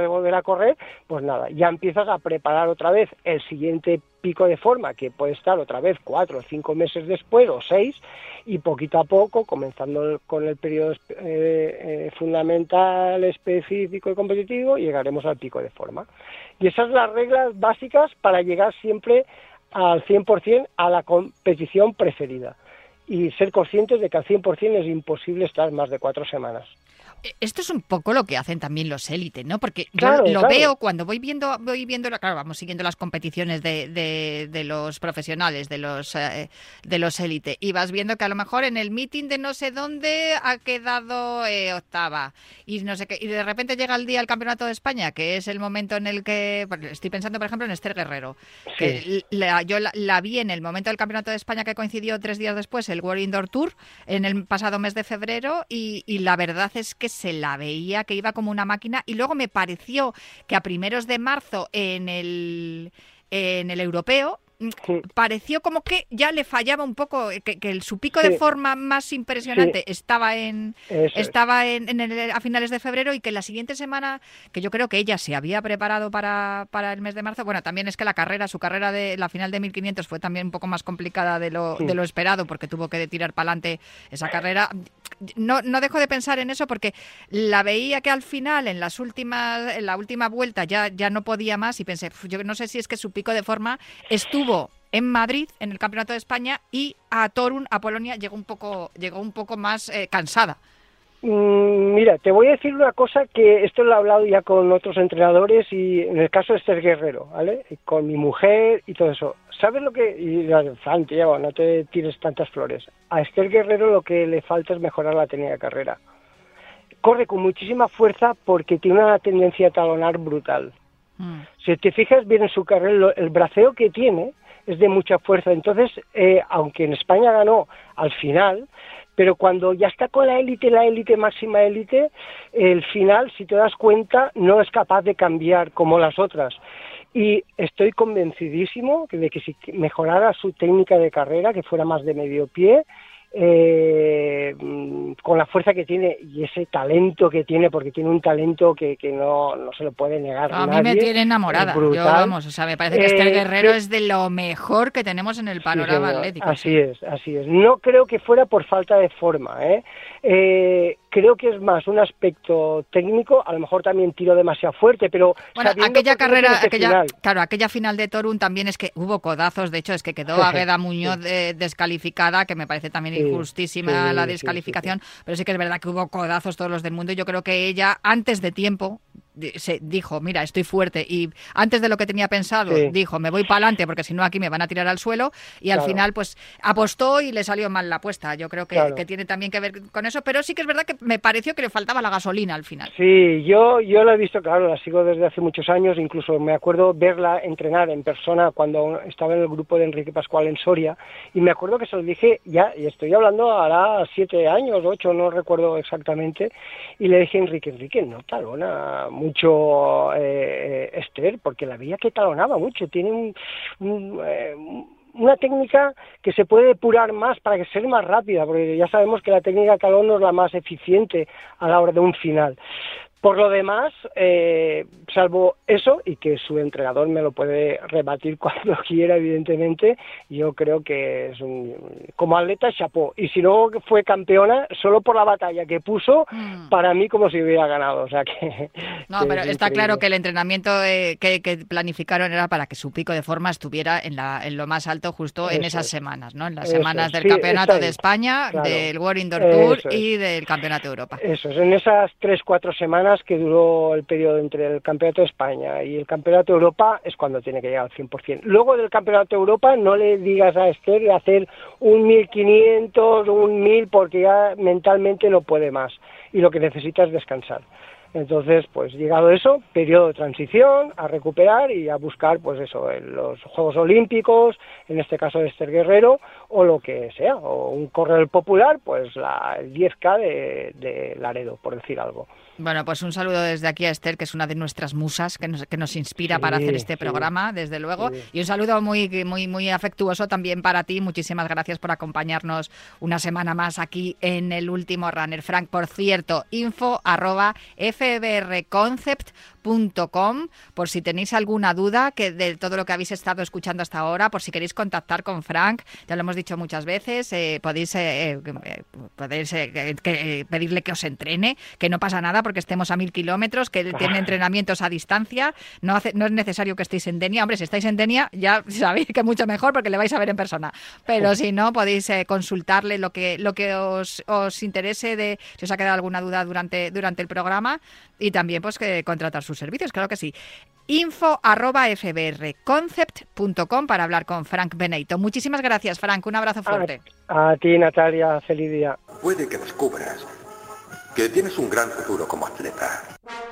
correr, pues nada, ya empiezas a preparar otra vez el siguiente pico de forma, que puede estar otra vez cuatro o cinco meses después o seis, y poquito a poco, comenzando con el periodo eh, eh, fundamental, específico y competitivo, llegaremos al pico de forma. Y esas son las reglas básicas para llegar siempre al cien por ciento a la competición preferida. Y ser conscientes de que al cien por ciento es imposible estar más de cuatro semanas. Esto es un poco lo que hacen también los élites, ¿no? Porque claro, yo lo claro. veo cuando voy viendo, voy viendo, claro, vamos siguiendo las competiciones de, de, de los profesionales, de los eh, de los élites, y vas viendo que a lo mejor en el meeting de no sé dónde ha quedado eh, octava, y no sé qué, y de repente llega el día del Campeonato de España, que es el momento en el que, estoy pensando por ejemplo en Esther Guerrero, Sí. que la, yo la, la vi en el momento del Campeonato de España que coincidió tres días después, el World Indoor Tour, en el pasado mes de febrero, y, y la verdad es que se la veía que iba como una máquina, y luego me pareció que a primeros de marzo en el en el europeo Sí. pareció como que ya le fallaba un poco, que, que el, su pico Sí. de forma más impresionante Sí. estaba en Eso es. estaba en, en el, a finales de febrero, y que la siguiente semana, que yo creo que ella se había preparado para, para el mes de marzo. Bueno, también es que la carrera, su carrera de la final de mil quinientos fue también un poco más complicada de lo, Sí. de lo esperado, porque tuvo que tirar para adelante esa carrera. No, no dejo de pensar en eso, porque la veía que al final, en las últimas, en la última vuelta, ya, ya no podía más, y pensé, yo no sé si es que su pico de forma estuvo en Madrid, en el Campeonato de España, y a Torun, a Polonia, llegó un poco, llegó un poco más eh, cansada. Mm, Mira, te voy a decir una cosa que esto lo he hablado ya con otros entrenadores, y en el caso de Esther Guerrero, ¿vale? Y con mi mujer y todo eso. ¿Sabes lo que...? Y Santiago, no te tires tantas flores. A Esther Guerrero lo que le falta es mejorar la técnica de carrera. Corre con muchísima fuerza porque tiene una tendencia a talonar brutal. Mm. Si te fijas bien en su carrera, lo- el braceo que tiene es de mucha fuerza. Entonces, eh, aunque en España ganó al final, pero cuando ya está con la élite, la élite máxima élite, el final, si te das cuenta, no es capaz de cambiar como las otras. Y estoy convencidísimo de que si mejorara su técnica de carrera, que fuera más de medio pie, eh, con la fuerza que tiene y ese talento que tiene, porque tiene un talento que, que no, no se lo puede negar A nadie. mí me tiene enamorada. Es brutal. Yo, vamos, o sea, me parece que Esther Eh, Guerrero sí. es de lo mejor que tenemos en el Sí, panorama señor. atlético. Así sí. es, así es. No creo que fuera por falta de forma, ¿eh? Eh, creo que es más un aspecto técnico, a lo mejor también tiro demasiado fuerte, pero Bueno, sabiendo aquella por qué no carrera, tiene ese aquella, final. claro, aquella final de Torun también es que hubo codazos, de hecho es que quedó Águeda Muñoz eh, descalificada, que me parece también Sí, injustísima sí, la sí, descalificación, pero sí que es verdad que hubo codazos todos los del mundo, y yo creo que ella antes de tiempo di- se dijo, mira, estoy fuerte, y antes de lo que tenía pensado Sí. dijo, me voy para adelante porque si no aquí me van a tirar al suelo, y al Claro. final pues apostó y le salió mal la apuesta. Yo creo que, Claro. que tiene también que ver con eso, pero sí que es verdad que me pareció que le faltaba la gasolina al final. Sí, yo, yo la he visto, claro, la sigo desde hace muchos años, incluso me acuerdo verla entrenar en persona cuando estaba en el grupo de Enrique Pascual en Soria, y me acuerdo que se lo dije, ya, y estoy hablando ahora siete años, ocho, no recuerdo exactamente, y le dije a Enrique, Enrique, no talona mucho eh, Esther, porque la veía que talonaba mucho, tiene un... un, eh, una técnica que se puede depurar más para que sea más rápida, porque ya sabemos que la técnica de talón no es la más eficiente a la hora de un final. Por lo demás, eh, salvo eso, y que su entrenador me lo puede rebatir cuando quiera, evidentemente, yo creo que es un, como atleta, chapó. Y si no fue campeona, solo por la batalla que puso, Mm. para mí como si hubiera ganado. O sea que... No, que pero es está increíble. claro que el entrenamiento eh, que, que planificaron era para que su pico de forma estuviera en, la, en lo más alto justo en Eso esas es. semanas, ¿no? En las Eso semanas es. del Sí, Campeonato está de ahí. España, Claro. del World Indoor Tour Eso es. y del Campeonato de Europa. Eso es, en esas tres, cuatro semanas que duró el periodo entre el Campeonato de España y el Campeonato de Europa es cuando tiene que llegar al cien por ciento. Luego del Campeonato de Europa no le digas a Esther de hacer un mil quinientos o un mil porque ya mentalmente no puede más y lo que necesita es descansar. Entonces, pues llegado eso, periodo de transición, a recuperar y a buscar, pues eso, en los Juegos Olímpicos, en este caso de Esther Guerrero, o lo que sea, o un corredor popular, pues la el diez K de, de Laredo, por decir algo. Bueno, pues un saludo desde aquí a Esther, que es una de nuestras musas, que nos, que nos inspira Sí, para hacer este sí, programa, desde luego. sí. Y un saludo muy, muy, muy afectuoso también para ti. Muchísimas gracias por acompañarnos una semana más aquí en El Último Runner. Frank, por cierto, info arroba f f b r concept punto com, por si tenéis alguna duda que de todo lo que habéis estado escuchando hasta ahora, por si queréis contactar con Frank, ya lo hemos dicho muchas veces, eh, podéis, eh, eh, podéis eh, que, eh, pedirle que os entrene, que no pasa nada porque estemos a mil kilómetros, que él tiene entrenamientos a distancia, no, hace, no es necesario que estéis en Denia. Hombre, si estáis en Denia ya sabéis que mucho mejor porque le vais a ver en persona, pero si no, podéis eh, consultarle lo que lo que os, os interese, de si os ha quedado alguna duda durante, durante el programa, y también pues que contratar sus servicios, claro que sí. info arroba f b r concept punto com para hablar con Frank Beneito. Muchísimas gracias, Frank, un abrazo fuerte. A, a ti, Natalia, feliz día. Puede que descubras que tienes un gran futuro como atleta.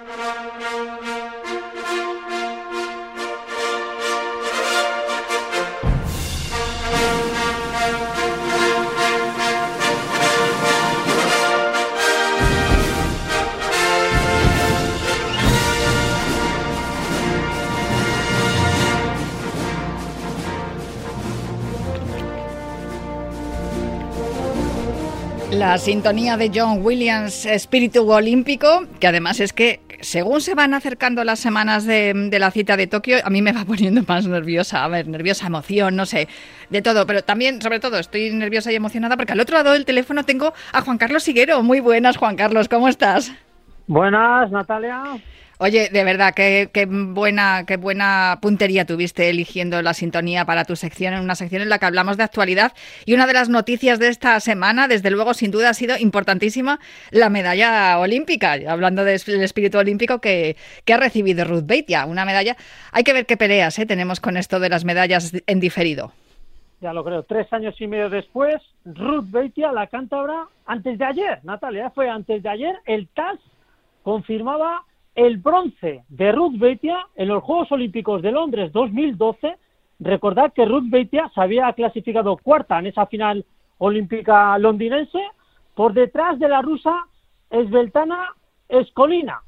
La sintonía de John Williams, espíritu olímpico, que además es que según se van acercando las semanas de, de la cita de Tokio, a mí me va poniendo más nerviosa, a ver, nerviosa, emoción, no sé, de todo, pero también, sobre todo, estoy nerviosa y emocionada porque al otro lado del teléfono tengo a Juan Carlos Higuero. Muy buenas, Juan Carlos, ¿cómo estás? Buenas, Natalia. Oye, de verdad, qué, qué buena qué buena puntería tuviste eligiendo la sintonía para tu sección, en una sección en la que hablamos de actualidad. Y una de las noticias de esta semana, desde luego, sin duda, ha sido importantísima, la medalla olímpica, hablando del espíritu olímpico que, que ha recibido Ruth Beitia. Una medalla, hay que ver qué peleas ¿eh? tenemos con esto de las medallas en diferido. Ya lo creo, tres años y medio después, Ruth Beitia, la cántabra, antes de ayer, Natalia, fue antes de ayer, el T A S confirmaba el bronce de Ruth Beitia en los Juegos Olímpicos de Londres dos mil doce. Recordad que Ruth Beitia se había clasificado cuarta en esa final olímpica londinense, por detrás de la rusa Svetlana Eskolina.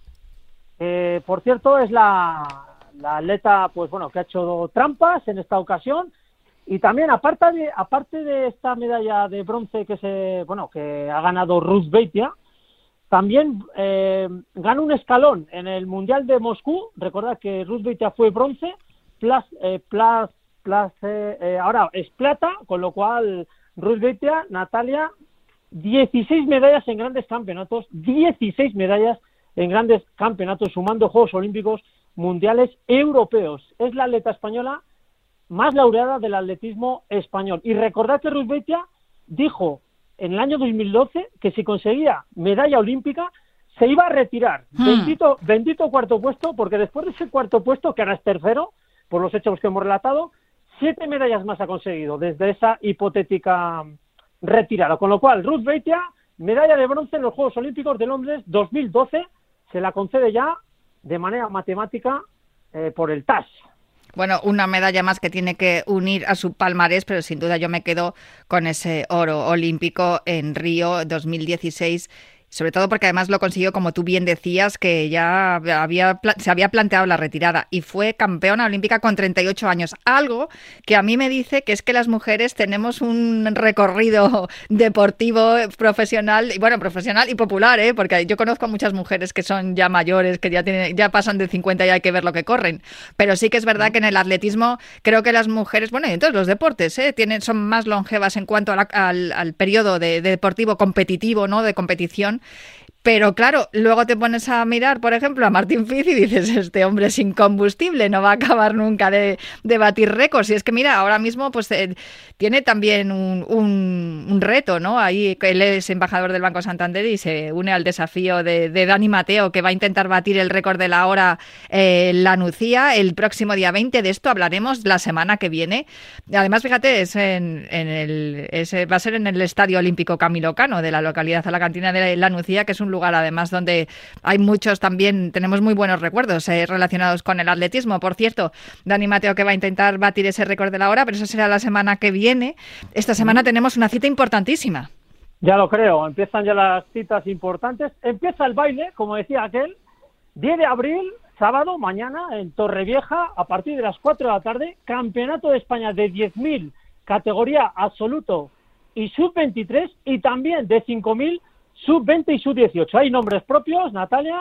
Eh, por cierto, es la, la atleta pues bueno, que ha hecho trampas en esta ocasión. Y también, aparte de, aparte de esta medalla de bronce que se bueno que ha ganado Ruth Beitia, también eh, gana un escalón en el Mundial de Moscú. Recordad que Ruth Beitia fue bronce, plus, eh, plus, plus, eh, eh, ahora es plata, con lo cual Ruth Beitia, Natalia, dieciséis medallas en grandes campeonatos, dieciséis medallas en grandes campeonatos, sumando Juegos Olímpicos, Mundiales, Europeos. Es la atleta española más laureada del atletismo español. Y recordad que Ruth Beitia dijo en el año dos mil doce que si conseguía medalla olímpica se iba a retirar. Hmm. Bendito, bendito cuarto puesto, porque después de ese cuarto puesto, que ahora es tercero, por los hechos que hemos relatado, siete medallas más ha conseguido desde esa hipotética retirada. Con lo cual, Ruth Beitia, medalla de bronce en los Juegos Olímpicos de Londres dos mil doce, se la concede ya de manera matemática eh, por el T A S. Bueno, una medalla más que tiene que unir a su palmarés, pero sin duda yo me quedo con ese oro olímpico en Río dos mil dieciséis. Sobre todo porque además lo consiguió, como tú bien decías, que ya había se había planteado la retirada y fue campeona olímpica con treinta y ocho años. Algo que a mí me dice que es que las mujeres tenemos un recorrido deportivo, profesional, y bueno, profesional y popular, ¿eh? Porque yo conozco a muchas mujeres que son ya mayores, que ya tienen, ya pasan de cincuenta y hay que ver lo que corren. Pero sí que es verdad que en el atletismo creo que las mujeres, bueno, y en todos los deportes, ¿eh? Tienen, son más longevas en cuanto a la, al, al periodo de, de deportivo competitivo, ¿no? De competición. Pero claro, luego te pones a mirar, por ejemplo, a Martín Fiz y dices, este hombre es incombustible, no va a acabar nunca de, de batir récords. Y es que mira, ahora mismo pues eh, tiene también un, un, un reto, ¿no? Ahí él es embajador del Banco Santander y se une al desafío de, de Dani Mateo, que va a intentar batir el récord de la hora eh, la Nucía el próximo día veinte. De esto hablaremos la semana que viene. Además, fíjate, es en, en el, es, va a ser en el Estadio Olímpico Camilo Cano de la localidad alacantina de la Nucía, que es un lugar además donde hay muchos también, tenemos muy buenos recuerdos eh, relacionados con el atletismo. Por cierto, Dani Mateo que va a intentar batir ese récord de la hora, pero eso será la semana que viene. Esta semana tenemos una cita importantísima. Ya lo creo, empiezan ya las citas importantes. Empieza el baile, como decía aquel, diez de abril, sábado, mañana, en Torrevieja, a partir de las cuatro de la tarde, Campeonato de España de diez mil, categoría absoluto y sub veintitrés, y también de cinco mil, sub veinte y sub dieciocho. Hay nombres propios, Natalia,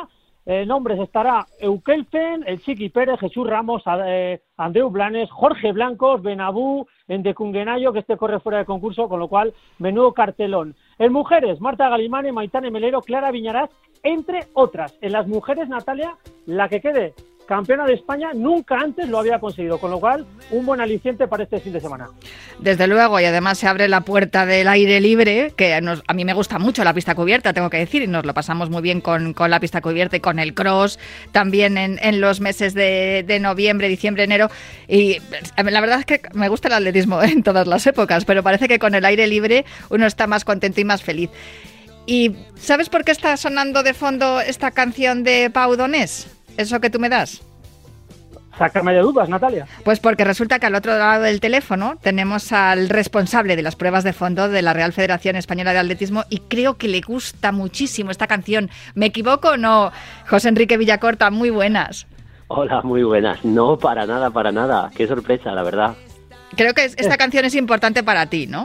En hombres estará Eukelfen, el Chiqui Pérez, Jesús Ramos, eh, Andreu Blanes, Jorge Blancos, Benabú, Endecunguenayo, que este corre fuera de concurso, con lo cual, menudo cartelón. En mujeres, Marta Galimane, Maitane Melero, Clara Viñarás, entre otras. En las mujeres, Natalia, la que quede campeona de España nunca antes lo había conseguido, con lo cual un buen aliciente para este fin de semana. Desde luego, y además se abre la puerta del aire libre, que nos, a mí me gusta mucho la pista cubierta, tengo que decir, y nos lo pasamos muy bien con, con la pista cubierta y con el cross, también en, en los meses de, de noviembre, diciembre, enero, y la verdad es que me gusta el atletismo en todas las épocas, pero parece que con el aire libre uno está más contento y más feliz. ¿Y sabes por qué está sonando de fondo esta canción de Pau Donés? ¿Eso que tú me das? Sácame de dudas, Natalia. Pues porque resulta que al otro lado del teléfono tenemos al responsable de las pruebas de fondo de la Real Federación Española de Atletismo y creo que le gusta muchísimo esta canción. ¿Me equivoco o no? José Enrique Villacorta, muy buenas. Hola, muy buenas. No, para nada, para nada. Qué sorpresa, la verdad. Creo que esta canción es importante para ti, ¿no?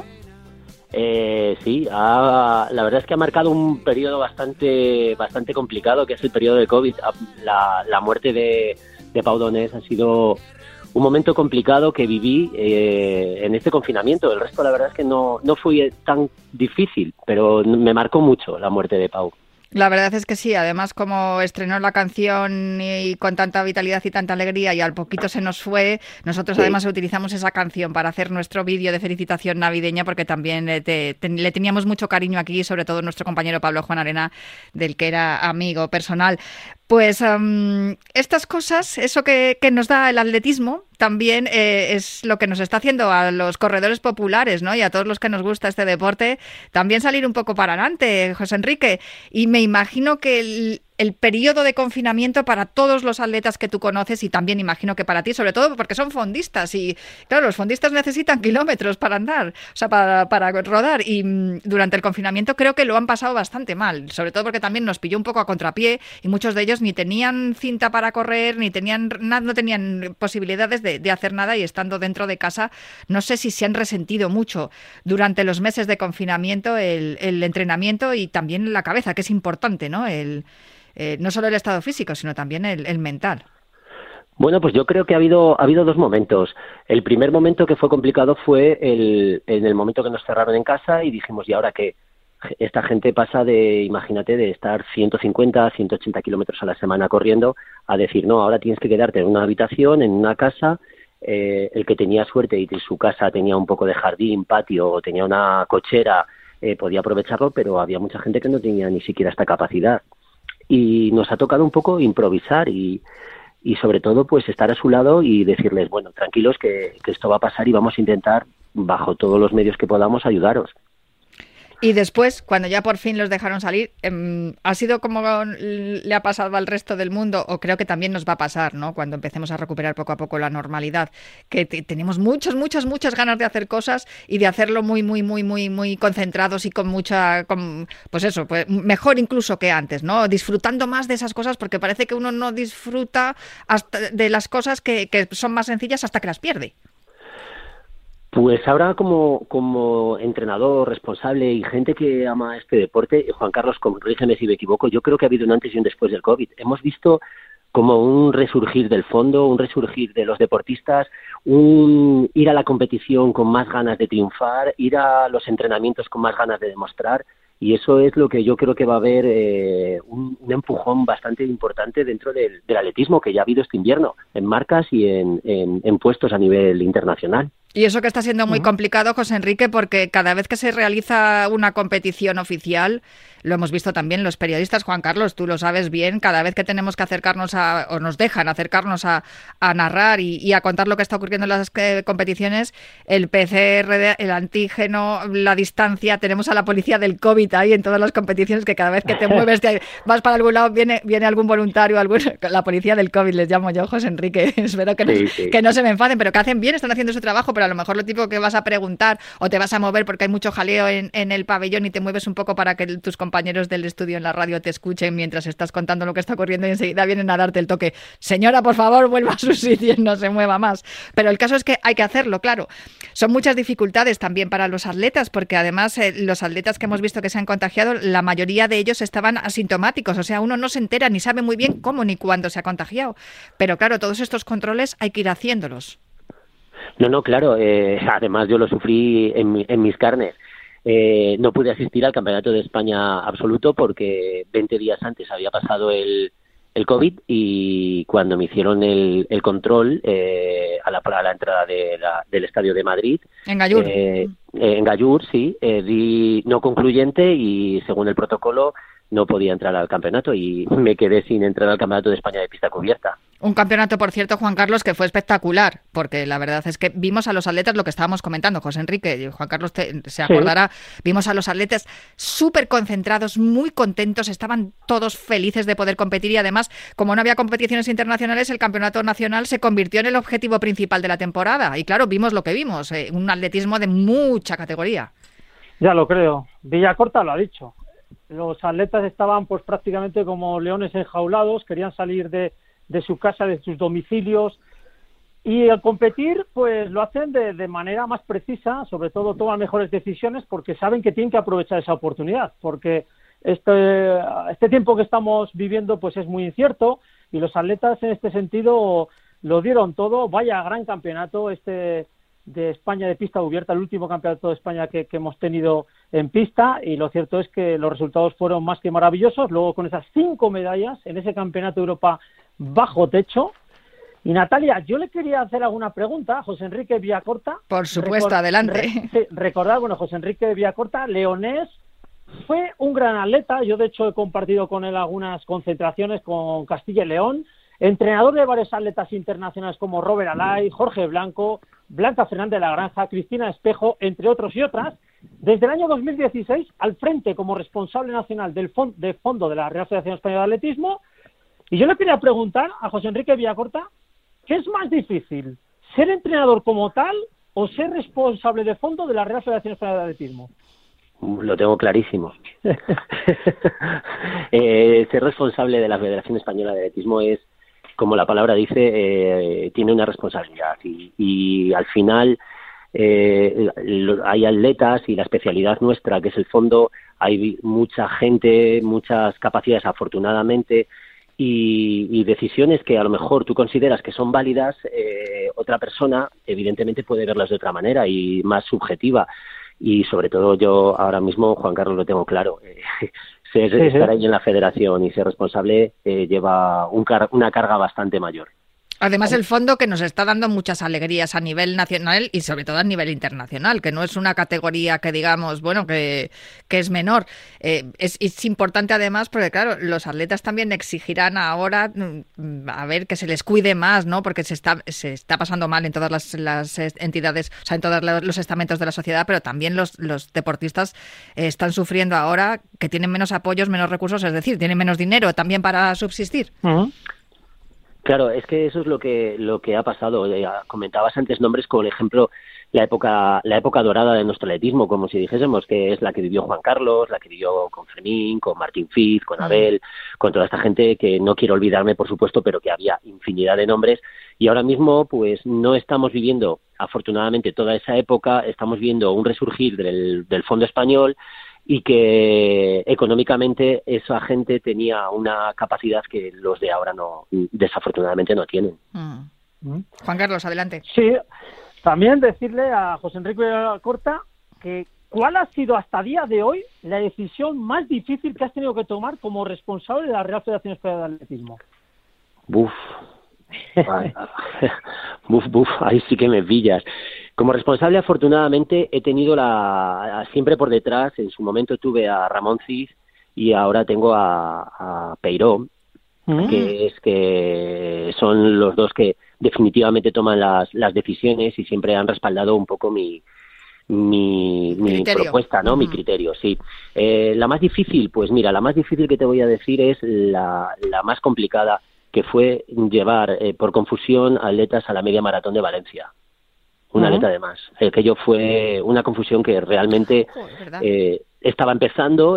Eh, sí, ha, la verdad es que ha marcado un periodo bastante bastante complicado, que es el periodo de COVID. La, la muerte de, de Pau Donés ha sido un momento complicado que viví eh, en este confinamiento. El resto, la verdad es que no, no fue tan difícil, pero me marcó mucho la muerte de Pau. La verdad es que sí, además como estrenó la canción y con tanta vitalidad y tanta alegría y al poquito se nos fue, nosotros sí. Además utilizamos esa canción para hacer nuestro vídeo de felicitación navideña porque también le, te, te, le teníamos mucho cariño aquí, sobre todo nuestro compañero Pablo Juan Arena, del que era amigo personal. Pues um, estas cosas, eso que, que nos da el atletismo, también eh, es lo que nos está haciendo a los corredores populares, ¿no? Y a todos los que nos gusta este deporte, también salir un poco para adelante, José Enrique. Y me imagino que el, el periodo de confinamiento para todos los atletas que tú conoces y también imagino que para ti, sobre todo porque son fondistas y, claro, los fondistas necesitan kilómetros para andar, o sea, para, para rodar y mmm, durante el confinamiento creo que lo han pasado bastante mal, sobre todo porque también nos pilló un poco a contrapié y muchos de ellos ni tenían cinta para correr, ni tenían no tenían posibilidades de, de hacer nada y estando dentro de casa, no sé si se han resentido mucho durante los meses de confinamiento el, el entrenamiento y también la cabeza, que es importante, ¿no? El Eh, no solo el estado físico, sino también el, el mental. Bueno, pues yo creo que ha habido ha habido dos momentos. El primer momento que fue complicado fue el, en el momento que nos cerraron en casa y dijimos, ¿y ahora qué? Esta gente pasa de, imagínate, de estar ciento cincuenta, ciento ochenta kilómetros a la semana corriendo a decir, no, ahora tienes que quedarte en una habitación, en una casa. Eh, el que tenía suerte y su casa tenía un poco de jardín, patio, o tenía una cochera, eh, podía aprovecharlo, pero había mucha gente que no tenía ni siquiera esta capacidad. Y nos ha tocado un poco improvisar y, y sobre todo pues estar a su lado y decirles, bueno, tranquilos que, que esto va a pasar y vamos a intentar bajo todos los medios que podamos ayudaros. Y después, cuando ya por fin los dejaron salir, eh, ¿ha sido como le ha pasado al resto del mundo? O creo que también nos va a pasar, ¿no? Cuando empecemos a recuperar poco a poco la normalidad, que te, tenemos muchas, muchas, muchas ganas de hacer cosas y de hacerlo muy, muy, muy, muy, muy concentrados y con mucha, con, pues eso, pues mejor incluso que antes, ¿no? Disfrutando más de esas cosas porque parece que uno no disfruta hasta de las cosas que, que son más sencillas hasta que las pierde. Pues ahora como, como entrenador, responsable y gente que ama este deporte, Juan Carlos, corrígeme si me equivoco, yo creo que ha habido un antes y un después del COVID. Hemos visto como un resurgir del fondo, un resurgir de los deportistas, un ir a la competición con más ganas de triunfar, ir a los entrenamientos con más ganas de demostrar. Y eso es lo que yo creo que va a haber eh, un, un empujón bastante importante dentro del, del atletismo que ya ha habido este invierno, en marcas y en, en, en puestos a nivel internacional. Y eso que está siendo muy complicado, José Enrique, porque cada vez que se realiza una competición oficial, lo hemos visto también los periodistas, Juan Carlos, tú lo sabes bien, cada vez que tenemos que acercarnos a, o nos dejan acercarnos a, a narrar y, y a contar lo que está ocurriendo en las eh, competiciones, el P C R, el antígeno, la distancia, tenemos a la policía del COVID ahí en todas las competiciones, que cada vez que te mueves, te, vas para algún lado, viene, viene algún voluntario, algún, la policía del COVID, les llamo yo, José Enrique, espero que no, sí, sí. que no se me enfaden, pero que hacen bien, están haciendo su trabajo, pero a lo mejor lo tipo que vas a preguntar o te vas a mover porque hay mucho jaleo en, en el pabellón y te mueves un poco para que tus compañeros compañeros del estudio en la radio te escuchen mientras estás contando lo que está ocurriendo y enseguida vienen a darte el toque. Señora, por favor, vuelva a su sitio y no se mueva más. Pero el caso es que hay que hacerlo, claro. Son muchas dificultades también para los atletas, porque además eh, los atletas que hemos visto que se han contagiado, la mayoría de ellos estaban asintomáticos, o sea, uno no se entera ni sabe muy bien cómo ni cuándo se ha contagiado. Pero claro, todos estos controles hay que ir haciéndolos. No, no, claro. Eh, además, yo lo sufrí en, mi, en mis carnes. Eh, no pude asistir al Campeonato de España absoluto porque veinte días antes había pasado el, el COVID y cuando me hicieron el, el control eh, a, la, a la entrada de la, del Estadio de Madrid. En Gallur. Eh, en Gallur, sí. Eh, di no concluyente y según el protocolo no podía entrar al campeonato y me quedé sin entrar al Campeonato de España de pista cubierta. Un campeonato, por cierto, Juan Carlos, que fue espectacular, porque la verdad es que vimos a los atletas lo que estábamos comentando, José Enrique y Juan Carlos te, se acordará, sí. Vimos a los atletas súper concentrados, muy contentos, estaban todos felices de poder competir y además, como no había competiciones internacionales, el campeonato nacional se convirtió en el objetivo principal de la temporada y claro, vimos lo que vimos, eh, un atletismo de mucha categoría. Ya lo creo, Villacorta lo ha dicho. Los atletas estaban pues prácticamente como leones enjaulados, querían salir de, de su casa, de sus domicilios y al competir pues lo hacen de, de manera más precisa, sobre todo toman mejores decisiones porque saben que tienen que aprovechar esa oportunidad, porque este, este tiempo que estamos viviendo pues es muy incierto y los atletas en este sentido lo dieron todo. Vaya gran campeonato este de España de pista cubierta, el último campeonato de España que, que hemos tenido en pista y lo cierto es que los resultados fueron más que maravillosos, luego con esas cinco medallas en ese campeonato de Europa bajo techo. Y Natalia, yo le quería hacer alguna pregunta a José Enrique Villacorta. Por supuesto, Recor- adelante. Re- sí, recordar, bueno, José Enrique Villacorta, leonés, fue un gran atleta, yo de hecho he compartido con él algunas concentraciones con Castilla y León, entrenador de varios atletas internacionales como Robert Alay, Jorge Blanco, Blanca Fernández de la Granja, Cristina Espejo, entre otros y otras, desde el año dos mil dieciséis al frente como responsable nacional del fond- de fondo de la Real Federación Española de Atletismo. Y yo le quería preguntar a José Enrique Villacorta, ¿qué es más difícil, ser entrenador como tal o ser responsable de fondo de la Real Federación Española de Atletismo? Lo tengo clarísimo. eh, ser responsable de la Federación Española de Atletismo es, como la palabra dice, eh, tiene una responsabilidad y, y al final eh, hay atletas y la especialidad nuestra, que es el fondo, hay mucha gente, muchas capacidades afortunadamente y, y decisiones que a lo mejor tú consideras que son válidas, eh, otra persona evidentemente puede verlas de otra manera y más subjetiva. Y sobre todo yo ahora mismo, Juan Carlos, lo tengo claro, eh, ser, sí, estar ahí en la federación y ser responsable eh, lleva un car- una carga bastante mayor. Además, el fondo que nos está dando muchas alegrías a nivel nacional y sobre todo a nivel internacional, que no es una categoría que digamos, bueno, que, que es menor. Eh, es, es importante además porque, claro, los atletas también exigirán ahora a ver que se les cuide más, ¿no? Porque se está se está pasando mal en todas las, las entidades, o sea, en todos los estamentos de la sociedad, pero también los, los deportistas eh, están sufriendo ahora que tienen menos apoyos, menos recursos, es decir, tienen menos dinero también para subsistir. Uh-huh. Claro, es que eso es lo que lo que ha pasado. Ya comentabas antes nombres como, por ejemplo, la época la época dorada de nuestro atletismo, como si dijésemos que es la que vivió Juan Carlos, la que vivió con Fermín, con Martín Fiz, con Abel, con toda esta gente que no quiero olvidarme, por supuesto, pero que había infinidad de nombres. Y ahora mismo, pues, no estamos viviendo, afortunadamente, toda esa época. Estamos viendo un resurgir del, del fondo español y que económicamente esa gente tenía una capacidad que los de ahora no, desafortunadamente no tienen. Mm. Juan Carlos, adelante. Sí, también decirle a José Enrique Corta que ¿cuál ha sido hasta día de hoy la decisión más difícil que has tenido que tomar como responsable de la Real Federación Española de Atletismo? Buf, buf, buf, ahí sí que me pillas. Como responsable, afortunadamente, he tenido la siempre por detrás. En su momento tuve a Ramón Cid y ahora tengo a, a Peiró, mm. que es que son los dos que definitivamente toman las, las decisiones y siempre han respaldado un poco mi mi, mi propuesta, ¿no? Uh-huh. Mi criterio, sí. Eh, la más difícil, pues mira, la más difícil que te voy a decir es la, la más complicada, que fue llevar eh, por confusión atletas a la media maratón de Valencia. una Uh-huh. aleta de más. Aquello fue una confusión que realmente Joder, eh, estaba empezando.